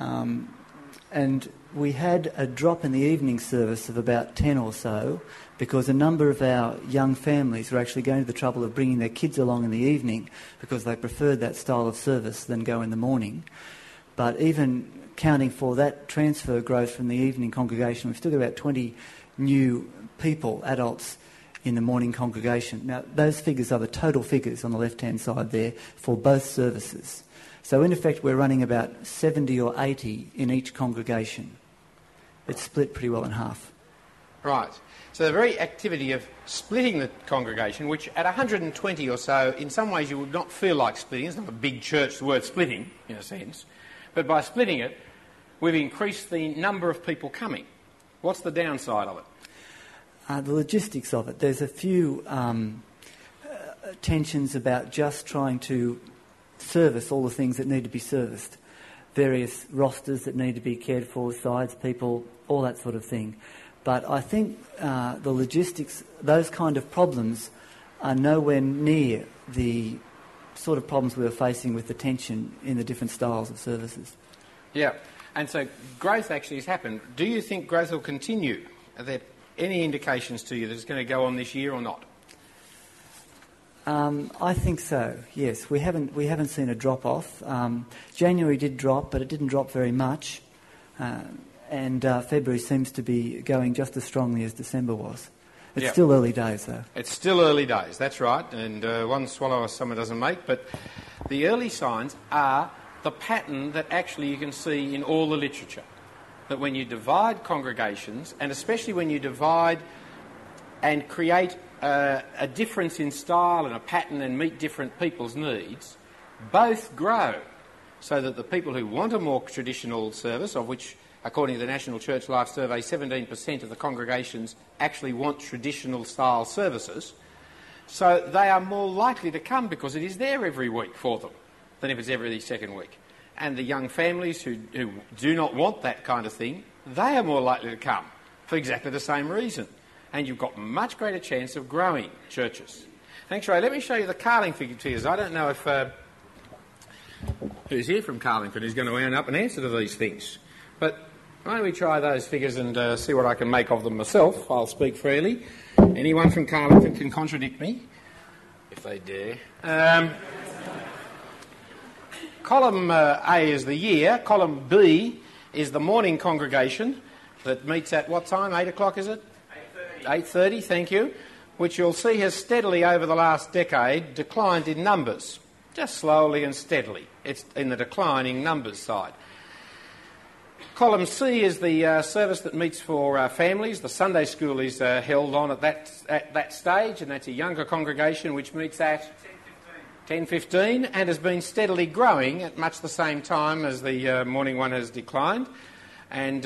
And we had a drop in the evening service of about 10 or so, because a number of our young families were actually going to the trouble of bringing their kids along in the evening because they preferred that style of service than go in the morning. But even counting for that transfer growth from the evening congregation, we've still got about 20 new people, adults, in the morning congregation. Now, those figures are the total figures on the left-hand side there for both services. So, in effect, we're running about 70 or 80 in each congregation. It's split pretty well in half. Right. So the very activity of splitting the congregation, which at 120 or so, in some ways you would not feel like splitting. It's not a big church, the word splitting, in a sense. But by splitting it, we've increased the number of people coming. What's the downside of it? The logistics of it. There's a few tensions about just trying to service all the things that need to be serviced. Various rosters that need to be cared for, sides people, all that sort of thing. But I think the logistics, those kind of problems, are nowhere near the sort of problems we were facing with the tension in the different styles of services. Yeah, and so growth actually has happened. Do you think growth will continue? Are there any indications to you that it's going to go on this year or not? I think so, yes. We haven't seen a drop-off. January did drop, but it didn't drop very much. And February seems to be going just as strongly as December was. It's still early days, though. It's still early days, that's right. And one swallow a summer doesn't make. But the early signs are the pattern that actually you can see in all the literature. That when you divide congregations, and especially when you divide and create a difference in style and a pattern and meet different people's needs, both grow. So that the people who want a more traditional service, of which, according to the National Church Life Survey, 17% of the congregations actually want traditional style services, so they are more likely to come because it is there every week for them than if it's every second week. And the young families who do not want that kind of thing, they are more likely to come for exactly the same reason. And you've got much greater chance of growing churches. Thanks, Ray. Let me show you the Carling figures. I don't know if who's here from Carlingford is going to end up an answer to these things. But why don't we try those figures and see what I can make of them myself. I'll speak freely. Anyone from Carlingford can contradict me, if they dare. Column A is the year. Column B is the morning congregation that meets at what time? 8 o'clock, is it? 8:30, thank you. Which you'll see has steadily over the last decade declined in numbers. Just slowly and steadily. It's in the declining numbers side. Column C is the service that meets for families. The Sunday school is held on at that stage, and that's a younger congregation which meets at 10:15 and has been steadily growing at much the same time as the morning one has declined. And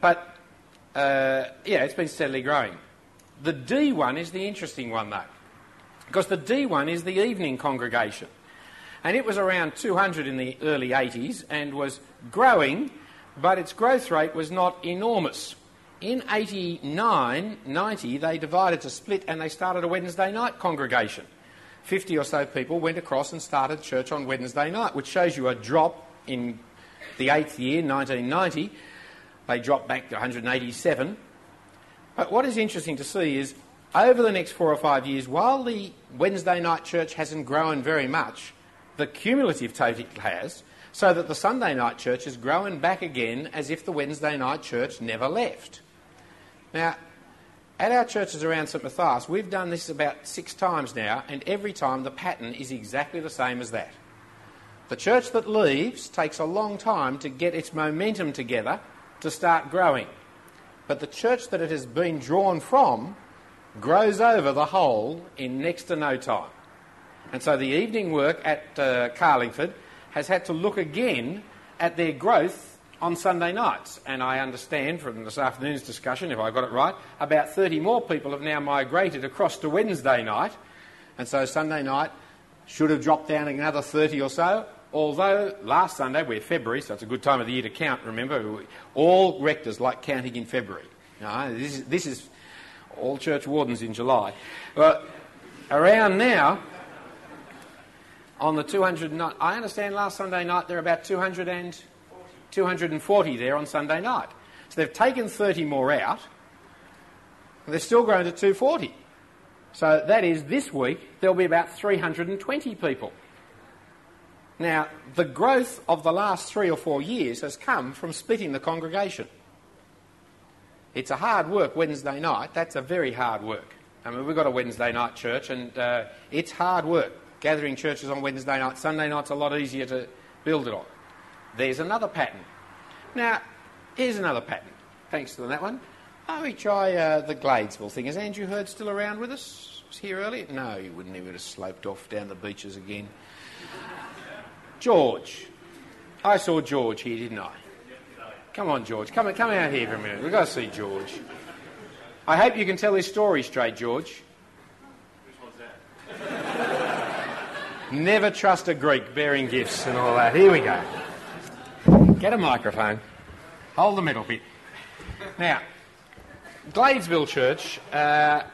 it's been steadily growing. The D one is the interesting one, though, because the D one is the evening congregation. And it was around 200 in the early 80s and was growing, but its growth rate was not enormous. In 89, 90, they divided to split and they started a Wednesday night congregation. 50 or so people went across and started church on Wednesday night, which shows you a drop in the 8th year, 1990. They dropped back to 187. But what is interesting to see is, over the next 4 or 5 years, while the Wednesday night church hasn't grown very much, the cumulative total has, so that the Sunday night church is growing back again as if the Wednesday night church never left. Now, at our churches around St Matthias, we've done this about 6 times now, and every time the pattern is exactly the same as that. The church that leaves takes a long time to get its momentum together to start growing. But the church that it has been drawn from grows over the whole in next to no time. And so the evening work at Carlingford has had to look again at their growth on Sunday nights. And I understand from this afternoon's discussion, if I got it right, about 30 more people have now migrated across to Wednesday night. And so Sunday night should have dropped down another 30 or so. Although last Sunday, we're February, so it's a good time of the year to count, remember. All rectors like counting in February. This is all church wardens in July. But around now, on the 209, I understand last Sunday night there are about 240 there on Sunday night. So they've taken 30 more out, and they're still growing to 240. So that is, this week, there'll be about 320 people. Now, the growth of the last 3 or 4 years has come from splitting the congregation. It's a hard work Wednesday night. That's a very hard work. I mean, we've got a Wednesday night church, and it's hard work. Gathering churches on Wednesday night. Sunday night's a lot easier to build it on. There's another pattern. Now, here's another pattern. Thanks to that one. We try the Gladesville thing. Is Andrew Hurd still around with us? Was he here earlier? No, he wouldn't. He would have sloped off down the beaches again. George. I saw George here, didn't I? Come on, George. Come out here for a minute. We've got to see George. I hope you can tell his story straight, George. Which one's that? Never trust a Greek bearing gifts and all that. Here we go. Get a microphone. Hold the middle bit. Now, Gladesville Church had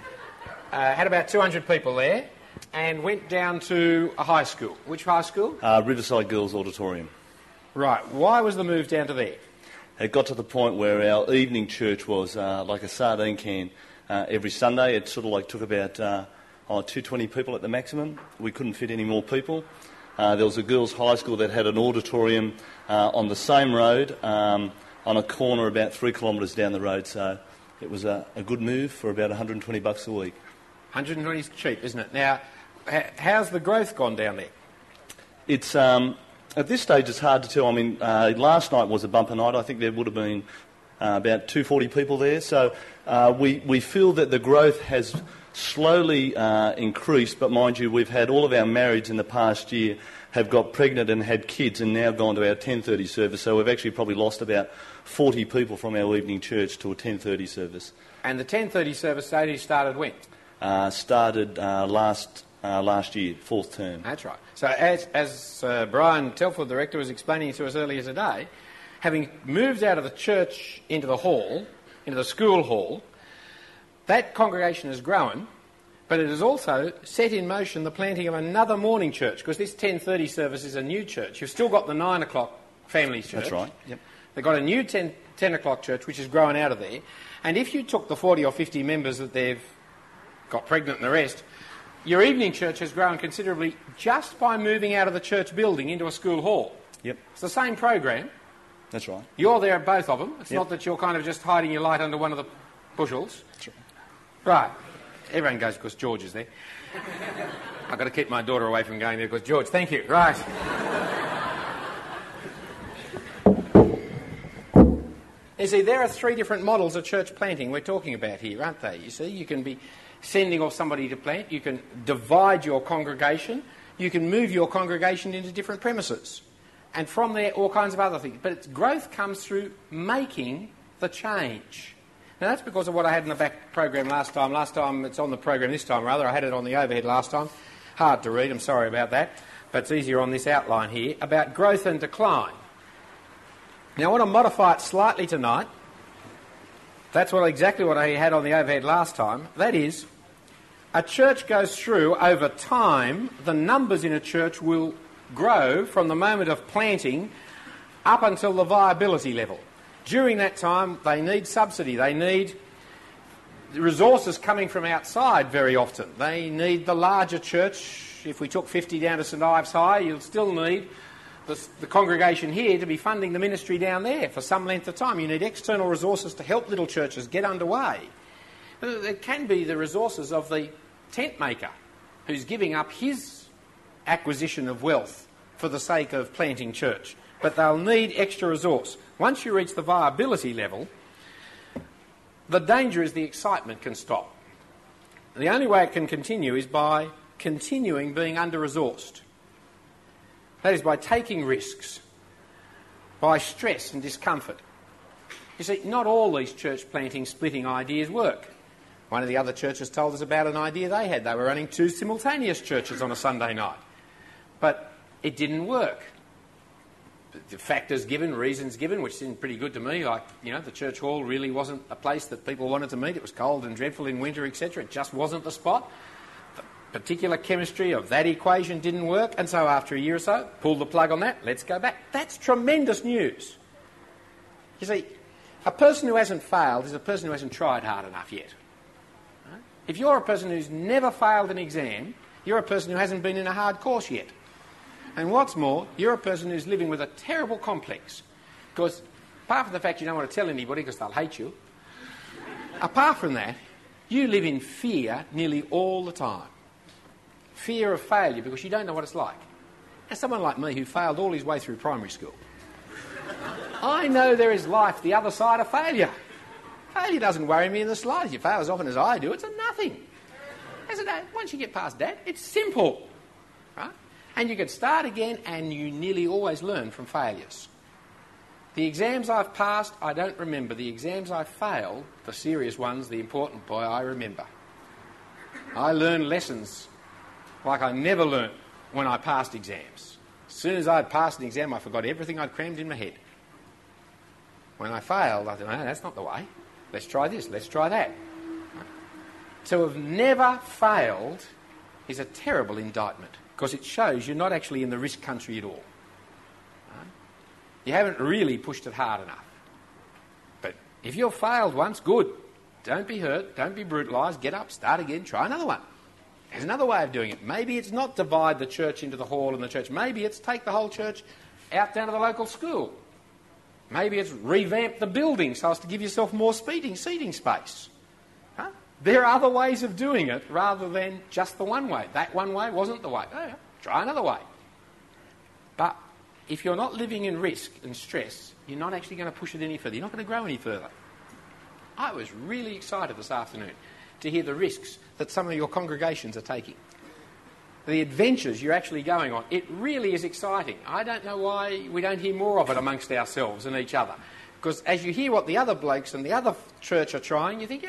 about 200 people there and went down to a high school. Which high school? Riverside Girls Auditorium. Right. Why was the move down to there? It got to the point where our evening church was like a sardine can every Sunday. It sort of like took about 220 people at the maximum. We couldn't fit any more people. There was a girls' high school that had an auditorium on the same road on a corner about 3 kilometres down the road. So it was a good move for about $120 a week. 120 is cheap, isn't it? Now, how's the growth gone down there? It's at this stage it's hard to tell. I mean, last night was a bumper night. I think there would have been about 240 people there. So we feel that the growth has slowly increased, but mind you, we've had all of our marrieds in the past year have got pregnant and had kids and now gone to our 10:30 service. So we've actually probably lost about 40 people from our evening church to a 10:30 service. And the 10:30 service only started when? Started last year, 4th term. That's right. So as Brian Telford, the rector, was explaining to us earlier today, having moved out of the church into the hall, into the school hall, that congregation has grown, but it has also set in motion the planting of another morning church, because this 10:30 service is a new church. You've still got the 9 o'clock Families Church. That's right, yep. They've got a new 10 o'clock church, which is growing out of there. And if you took the 40 or 50 members that they've got pregnant and the rest, your evening church has grown considerably just by moving out of the church building into a school hall. Yep. It's the same program. That's right. You're there at both of them. It's Yep. not that you're kind of just hiding your light under one of the bushels. That's right. Right. Everyone goes because George is there. I've got to keep my daughter away from going there because George, thank you. Right. You see, there are 3 different models of church planting we're talking about here, aren't they? You see, you can be sending off somebody to plant, you can divide your congregation, you can move your congregation into different premises. And from there, all kinds of other things. But its growth comes through making the change. Now, that's because of what I had in the back program last time. Last time, it's on the program this time, rather. I had it on the overhead last time. Hard to read, I'm sorry about that. But it's easier on this outline here, about growth and decline. Now, I want to modify it slightly tonight. That's exactly what I had on the overhead last time. That is, a church goes through, over time, the numbers in a church will grow from the moment of planting up until the viability level. During that time, they need subsidy. They need resources coming from outside very often. They need the larger church. If we took 50 down to St Ives High, you'll still need the congregation here to be funding the ministry down there for some length of time. You need external resources to help little churches get underway. It can be the resources of the tent maker who's giving up his acquisition of wealth for the sake of planting church. But they'll need extra resource. Once you reach the viability level, the danger is the excitement can stop. The only way it can continue is by continuing being under-resourced. That is by taking risks, by stress and discomfort. You see, not all these church planting, splitting ideas work. One of the other churches told us about an idea they had. They were running 2 simultaneous churches on a Sunday night. But it didn't work. The factors given, reasons given, which seemed pretty good to me, like, the church hall really wasn't a place that people wanted to meet. It was cold and dreadful in winter, etc. It just wasn't the spot. The particular chemistry of that equation didn't work, and so after a year or so, pull the plug on that, let's go back. That's tremendous news. You see, a person who hasn't failed is a person who hasn't tried hard enough yet. Right? If you're a person who's never failed an exam, you're a person who hasn't been in a hard course yet. And what's more, you're a person who's living with a terrible complex. Because apart from the fact you don't want to tell anybody because they'll hate you, apart from that, you live in fear nearly all the time. Fear of failure because you don't know what it's like. And someone like me who failed all his way through primary school, I know there is life the other side of failure. Failure doesn't worry me in the slightest. You fail as often as I do, it's a nothing. Once you get past that, it's simple. Right? And you can start again, and you nearly always learn from failures. The exams I've passed, I don't remember. The exams I failed, the serious ones, the important boy, I remember. I learned lessons like I never learnt when I passed exams. As soon as I'd passed an exam, I forgot everything I'd crammed in my head. When I failed, I thought, no, that's not the way. Let's try this, let's try that. To have never failed is a terrible indictment because it shows you're not actually in the risk country at all. You haven't really pushed it hard enough. But if you've failed once, good. Don't be hurt, don't be brutalised, get up, start again, try another one. There's another way of doing it. Maybe it's not divide the church into the hall and the church. Maybe it's take the whole church out down to the local school. Maybe it's revamp the building so as to give yourself more seating space. Huh? There are other ways of doing it rather than just the one way. That one way wasn't the way. Oh, yeah, try another way. But if you're not living in risk and stress, you're not actually going to push it any further. You're not going to grow any further. I was really excited this afternoon to hear the risks that some of your congregations are taking. The adventures you're actually going on. It really is exciting. I don't know why we don't hear more of it amongst ourselves and each other. Because as you hear what the other blokes and the other church are trying, you think,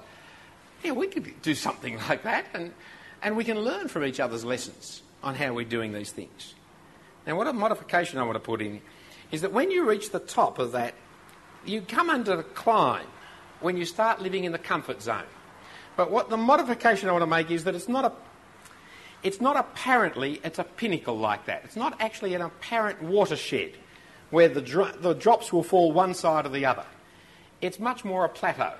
we could do something like that. And we can learn from each other's lessons on how we're doing these things. Now, what a modification I want to put in is that when you reach the top of that, you come under decline when you start living in the comfort zone. But what the modification I want to make is that it's not apparently, it's a pinnacle like that. It's not actually an apparent watershed where the drops will fall one side or the other. It's much more a plateau.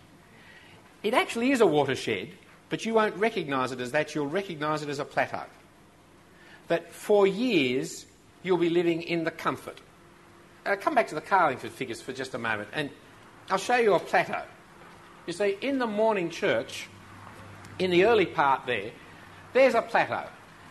It actually is a watershed, but you won't recognise it as that. You'll recognise it as a plateau. That for years you'll be living in the comfort. Come back to the Carlingford figures for just a moment, and I'll show you a plateau. You see, in the morning church, in the early part there's a plateau.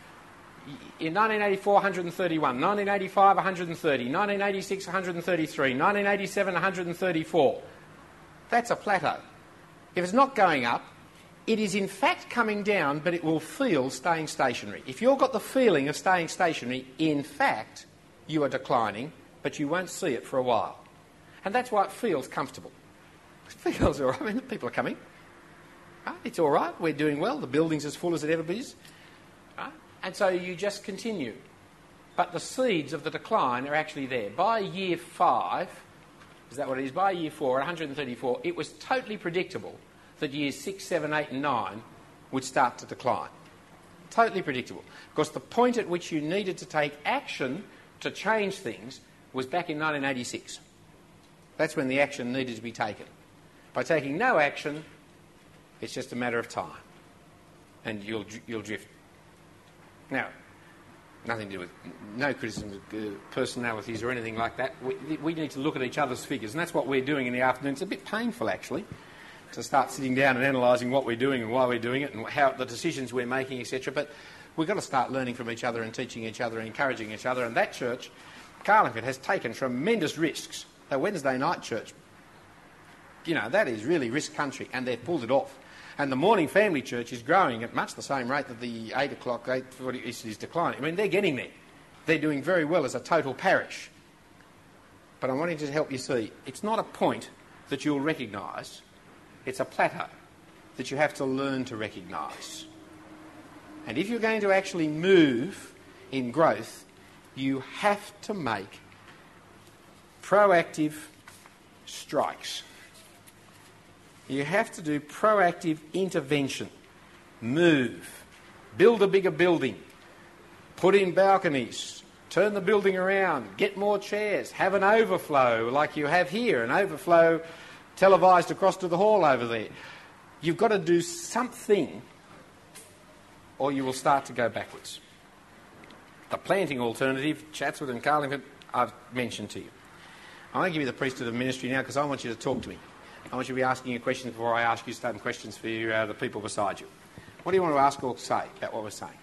In 1984, 131, 1985, 130, 1986, 133, 1987, 134. That's a plateau. If it's not going up, it is in fact coming down, but it will feel staying stationary. If you've got the feeling of staying stationary, in fact, you are declining, but you won't see it for a while. And that's why it feels comfortable. It feels all right. I mean, people are coming. Right? It's all right. We're doing well. The building's as full as it ever is. Right? And so you just continue. But the seeds of the decline are actually there. By year 5, is that what it is? By year 4, at 134, it was totally predictable that years 6, 7, 8 and 9 would start to decline. Totally predictable. Because the point at which you needed to take action to change things was back in 1986. That's when the action needed to be taken. By taking no action, it's just a matter of time. And you'll drift. Now, nothing to do with, no criticism of personalities or anything like that. We need to look at each other's figures, and that's what we're doing in the afternoon. It's a bit painful, actually, to start sitting down and analysing what we're doing and why we're doing it and how the decisions we're making, etc. But we've got to start learning from each other and teaching each other and encouraging each other. And that church, Carlingford, has taken tremendous risks. The Wednesday night church, you know, that is really risk country, and they've pulled it off. And the morning family church is growing at much the same rate that the 8 o'clock, 8:40 is declining. I mean, they're getting there. They're doing very well as a total parish. But I'm wanting to help you see, it's not a point that you'll recognise. It's a plateau that you have to learn to recognise. And if you're going to actually move in growth, you have to make proactive strikes. You have to do proactive intervention. Move. Build a bigger building. Put in balconies. Turn the building around. Get more chairs. Have an overflow like you have here. An overflow televised across to the hall over there. You've got to do something or you will start to go backwards. The planting alternative, Chatswood and Carlingford, I've mentioned to you. I want to give you the priesthood of ministry now because I want you to talk to me. I want you to be asking you questions before I ask you some questions for you, the people beside you. What do you want to ask or say about what we're saying?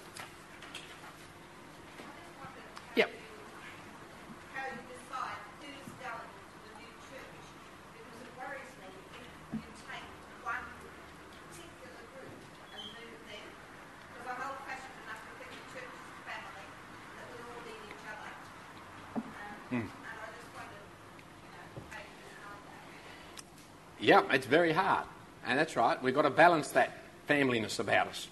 Yep. How you decide who's going to the new church, because it worries me if you take one particular group and move them, because I'm old-fashioned enough to think the church is a family, that we all need each other. And I just wondered, how you decide that. Yep, it's very hard. And that's right, we've got to balance that familyness about us.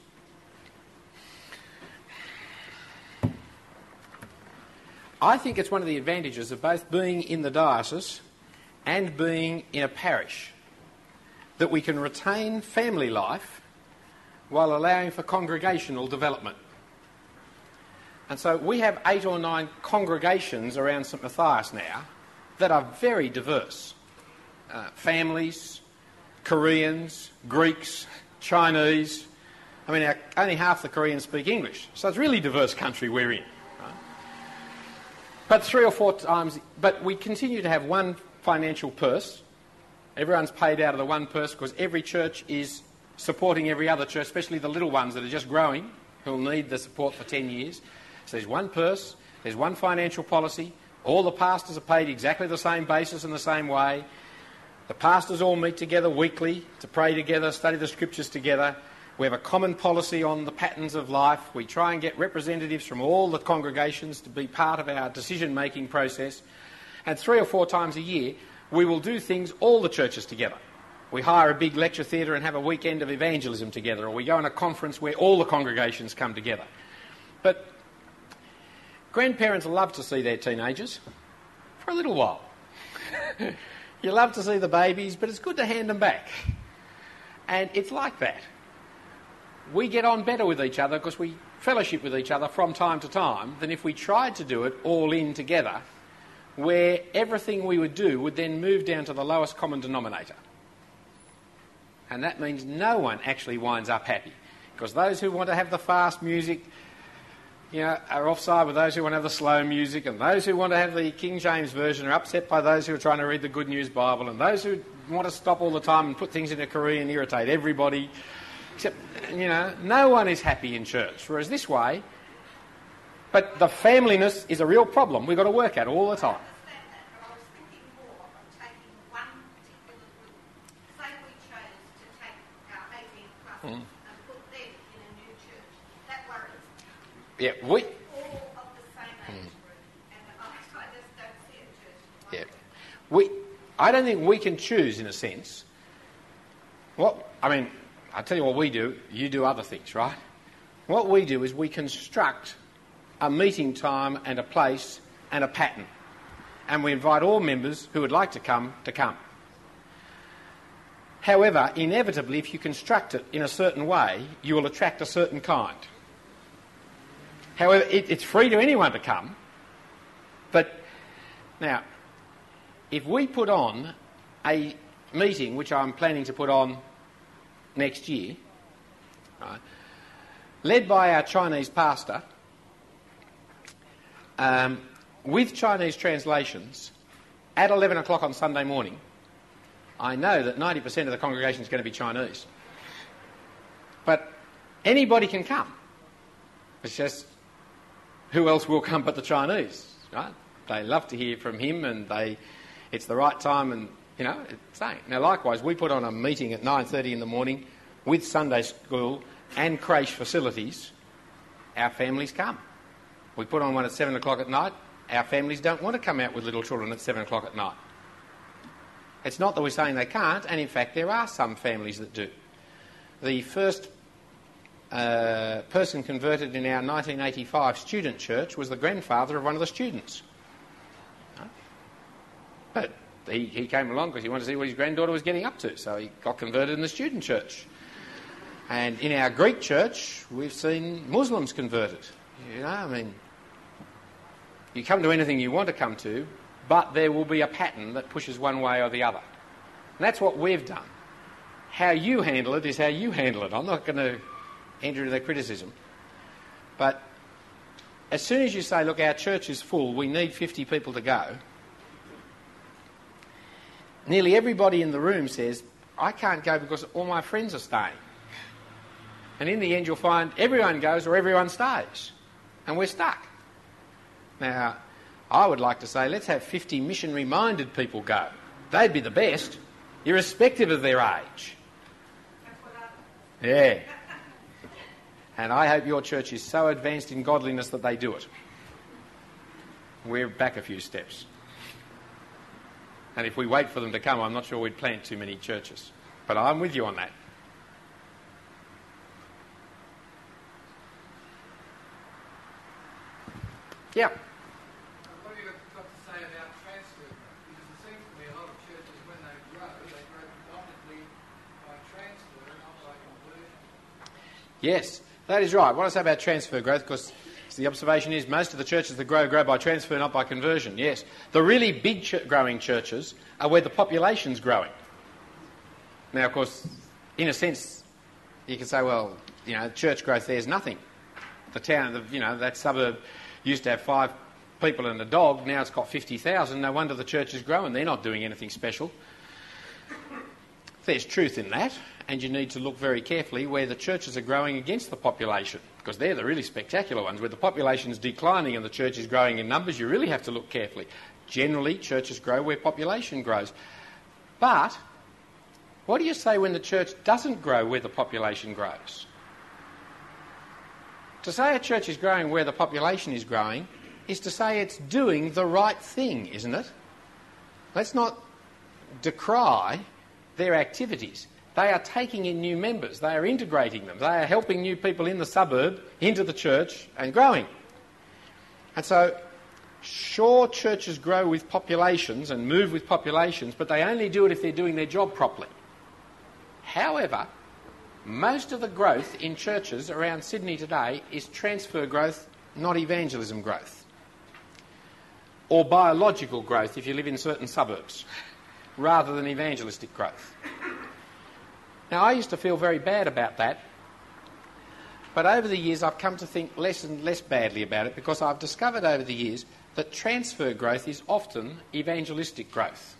I think it's one of the advantages of both being in the diocese and being in a parish that we can retain family life while allowing for congregational development. And so we have 8 or 9 congregations around St Matthias now that are very diverse. Families, Koreans, Greeks, Chinese. I mean, only half the Koreans speak English. So it's a really diverse country we're in. Right? But 3 or 4 times... But we continue to have one financial purse. Everyone's paid out of the one purse because every church is supporting every other church, especially the little ones that are just growing, who'll need the support for 10 years. So there's one purse, there's one financial policy. All the pastors are paid exactly the same basis in the same way. The pastors all meet together weekly to pray together, study the scriptures together. We have a common policy on the patterns of life. We try and get representatives from all the congregations to be part of our decision-making process. And 3 or 4 times a year, we will do things, all the churches together. We hire a big lecture theatre and have a weekend of evangelism together, or we go on a conference where all the congregations come together. But grandparents love to see their teenagers for a little while. You love to see the babies, but it's good to hand them back. And it's like that. We get on better with each other because we fellowship with each other from time to time than if we tried to do it all in together, where everything we would do would then move down to the lowest common denominator. And that means no one actually winds up happy, because those who want to have the fast music, are offside with those who want to have the slow music, and those who want to have the King James Version are upset by those who are trying to read the Good News Bible, and those who want to stop all the time and put things into Korean and irritate everybody. Except, no one is happy in church, whereas this way... But the familyness is a real problem we've got to work at all the time. I understand that, but I was thinking more of taking one particular group. Say we chose to take our 18 plus and put them in a new church. That worries me. Yeah, All of the same age group, and I just don't see a church like that. I don't think we can choose, in a sense. I'll tell you what we do. You do other things, right? What we do is we construct a meeting time and a place and a pattern. And we invite all members who would like to come to come. However, inevitably, if you construct it in a certain way, you will attract a certain kind. However, it's free to anyone to come. But now, if we put on a meeting, which I'm planning to put on next year, right, led by our Chinese pastor, with Chinese translations, at 11 o'clock on Sunday morning, I know that 90% of the congregation is going to be Chinese. But anybody can come. It's just, who else will come but the Chinese, right? They love to hear from him, and it's the right time, and, it's saying. Now, likewise, we put on a meeting at 9:30 in the morning with Sunday school and creche facilities. Our families come. We put on one at 7 o'clock at night. Our families don't want to come out with little children at 7 o'clock at night. It's not that we're saying they can't, and in fact there are some families that do. The first person converted in our 1985 student church was the grandfather of one of the students. But he came along because he wanted to see what his granddaughter was getting up to, so he got converted in the student church. And in our Greek church, we've seen Muslims converted. You come to anything you want to come to, but there will be a pattern that pushes one way or the other. And that's what we've done. How you handle it is how you handle it. I'm not going to enter into the criticism. But as soon as you say, look, our church is full, we need 50 people to go, nearly everybody in the room says, I can't go because all my friends are staying. And in the end you'll find everyone goes or everyone stays. And we're stuck. Now, I would like to say, let's have 50 missionary-minded people go. They'd be the best, irrespective of their age. Yeah. And I hope your church is so advanced in godliness that they do it. We're back a few steps. And if we wait for them to come, I'm not sure we'd plant too many churches. But I'm with you on that. Yeah. What have you got to say about transfer? Because it seems to me a lot of churches, when they grow predominantly by transfer, not by conversion. Yes, that is right. What I say about transfer growth, because the observation is most of the churches that grow by transfer, not by conversion. Yes. The really big growing churches are where the population's growing. Now, of course, in a sense, you can say, well, church growth there's nothing. The town, that suburb used to have 5 people and a dog, now it's got 50,000. No wonder the church is growing. They're not doing anything special. There's truth in that, and you need to look very carefully where the churches are growing against the population, because they're the really spectacular ones. Where the population is declining and the church is growing in numbers, you really have to look carefully. Generally, churches grow where population grows. But what do you say when the church doesn't grow where the population grows? To say a church is growing where the population is growing is to say it's doing the right thing, isn't it? Let's not decry their activities. They are taking in new members. They are integrating them. They are helping new people in the suburb into the church and growing. And so, sure, churches grow with populations and move with populations, but they only do it if they're doing their job properly. However, most of the growth in churches around Sydney today is transfer growth, not evangelism growth. Or biological growth if you live in certain suburbs, rather than evangelistic growth. Now, I used to feel very bad about that, but over the years I've come to think less and less badly about it, because I've discovered over the years that transfer growth is often evangelistic growth.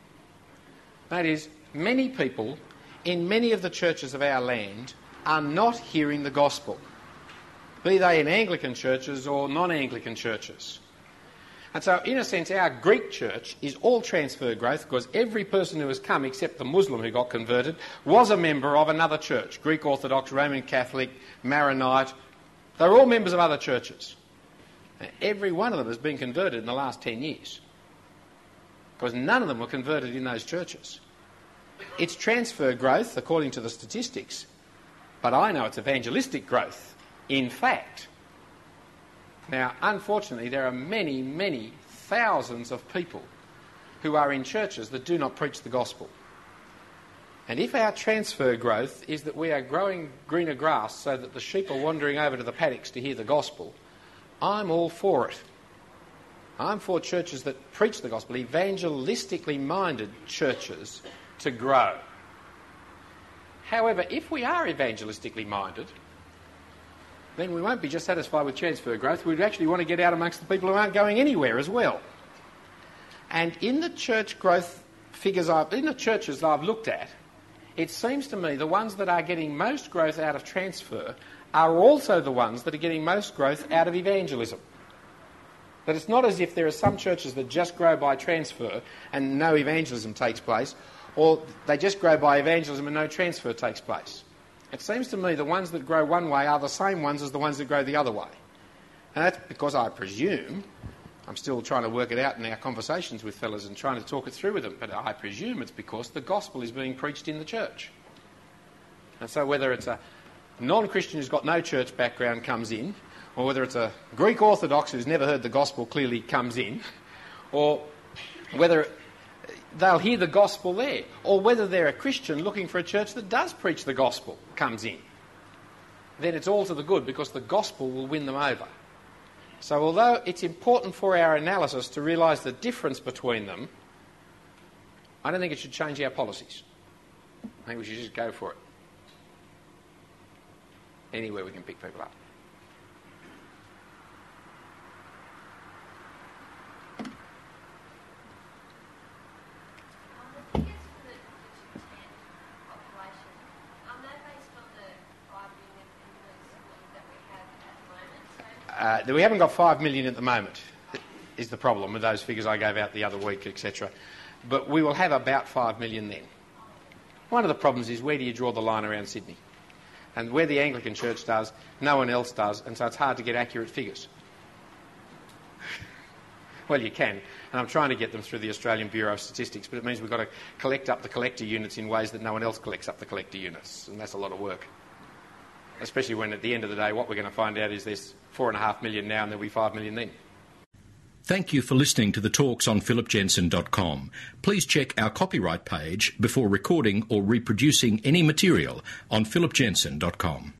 That is, many people in many of the churches of our land are not hearing the gospel, be they in Anglican churches or non-Anglican churches. And so, in a sense, our Greek church is all transfer growth, because every person who has come, except the Muslim who got converted, was a member of another church. Greek Orthodox, Roman Catholic, Maronite. They're all members of other churches. Now, every one of them has been converted in the last 10 years, because none of them were converted in those churches. It's transfer growth, according to the statistics, but I know it's evangelistic growth, in fact. Now, unfortunately, there are many, many thousands of people who are in churches that do not preach the gospel. And if our transfer growth is that we are growing greener grass so that the sheep are wandering over to the paddocks to hear the gospel, I'm all for it. I'm for churches that preach the gospel, evangelistically minded churches, to grow. However, if we are evangelistically minded, then we won't be just satisfied with transfer growth. We'd actually want to get out amongst the people who aren't going anywhere as well. And in the church growth figures, in the churches I've looked at, it seems to me the ones that are getting most growth out of transfer are also the ones that are getting most growth out of evangelism. That it's not as if there are some churches that just grow by transfer and no evangelism takes place, or they just grow by evangelism and no transfer takes place. It seems to me the ones that grow one way are the same ones as the ones that grow the other way. And that's because I presume, I'm still trying to work it out in our conversations with fellas and trying to talk it through with them, but I presume it's because the gospel is being preached in the church. And so whether it's a non-Christian who's got no church background comes in, or whether it's a Greek Orthodox who's never heard the gospel clearly comes in, or whether they'll hear the gospel there, or whether they're a Christian looking for a church that does preach the gospel comes in, then it's all to the good because the gospel will win them over. So although it's important for our analysis to realise the difference between them, I don't think it should change our policies. I think we should just go for it. Anywhere we can pick people up. We haven't got 5 million at the moment, is the problem with those figures I gave out the other week, etc. But we will have about 5 million then. One of the problems is where do you draw the line around Sydney? And where the Anglican Church does, no one else does, and so it's hard to get accurate figures. Well, you can, and I'm trying to get them through the Australian Bureau of Statistics, but it means we've got to collect up the collector units in ways that no one else collects up the collector units, and that's a lot of work. Especially when at the end of the day what we're going to find out is there's 4.5 million now and there'll be 5 million then. Thank you for listening to the talks on philipjensen.com. Please check our copyright page before recording or reproducing any material on philipjensen.com.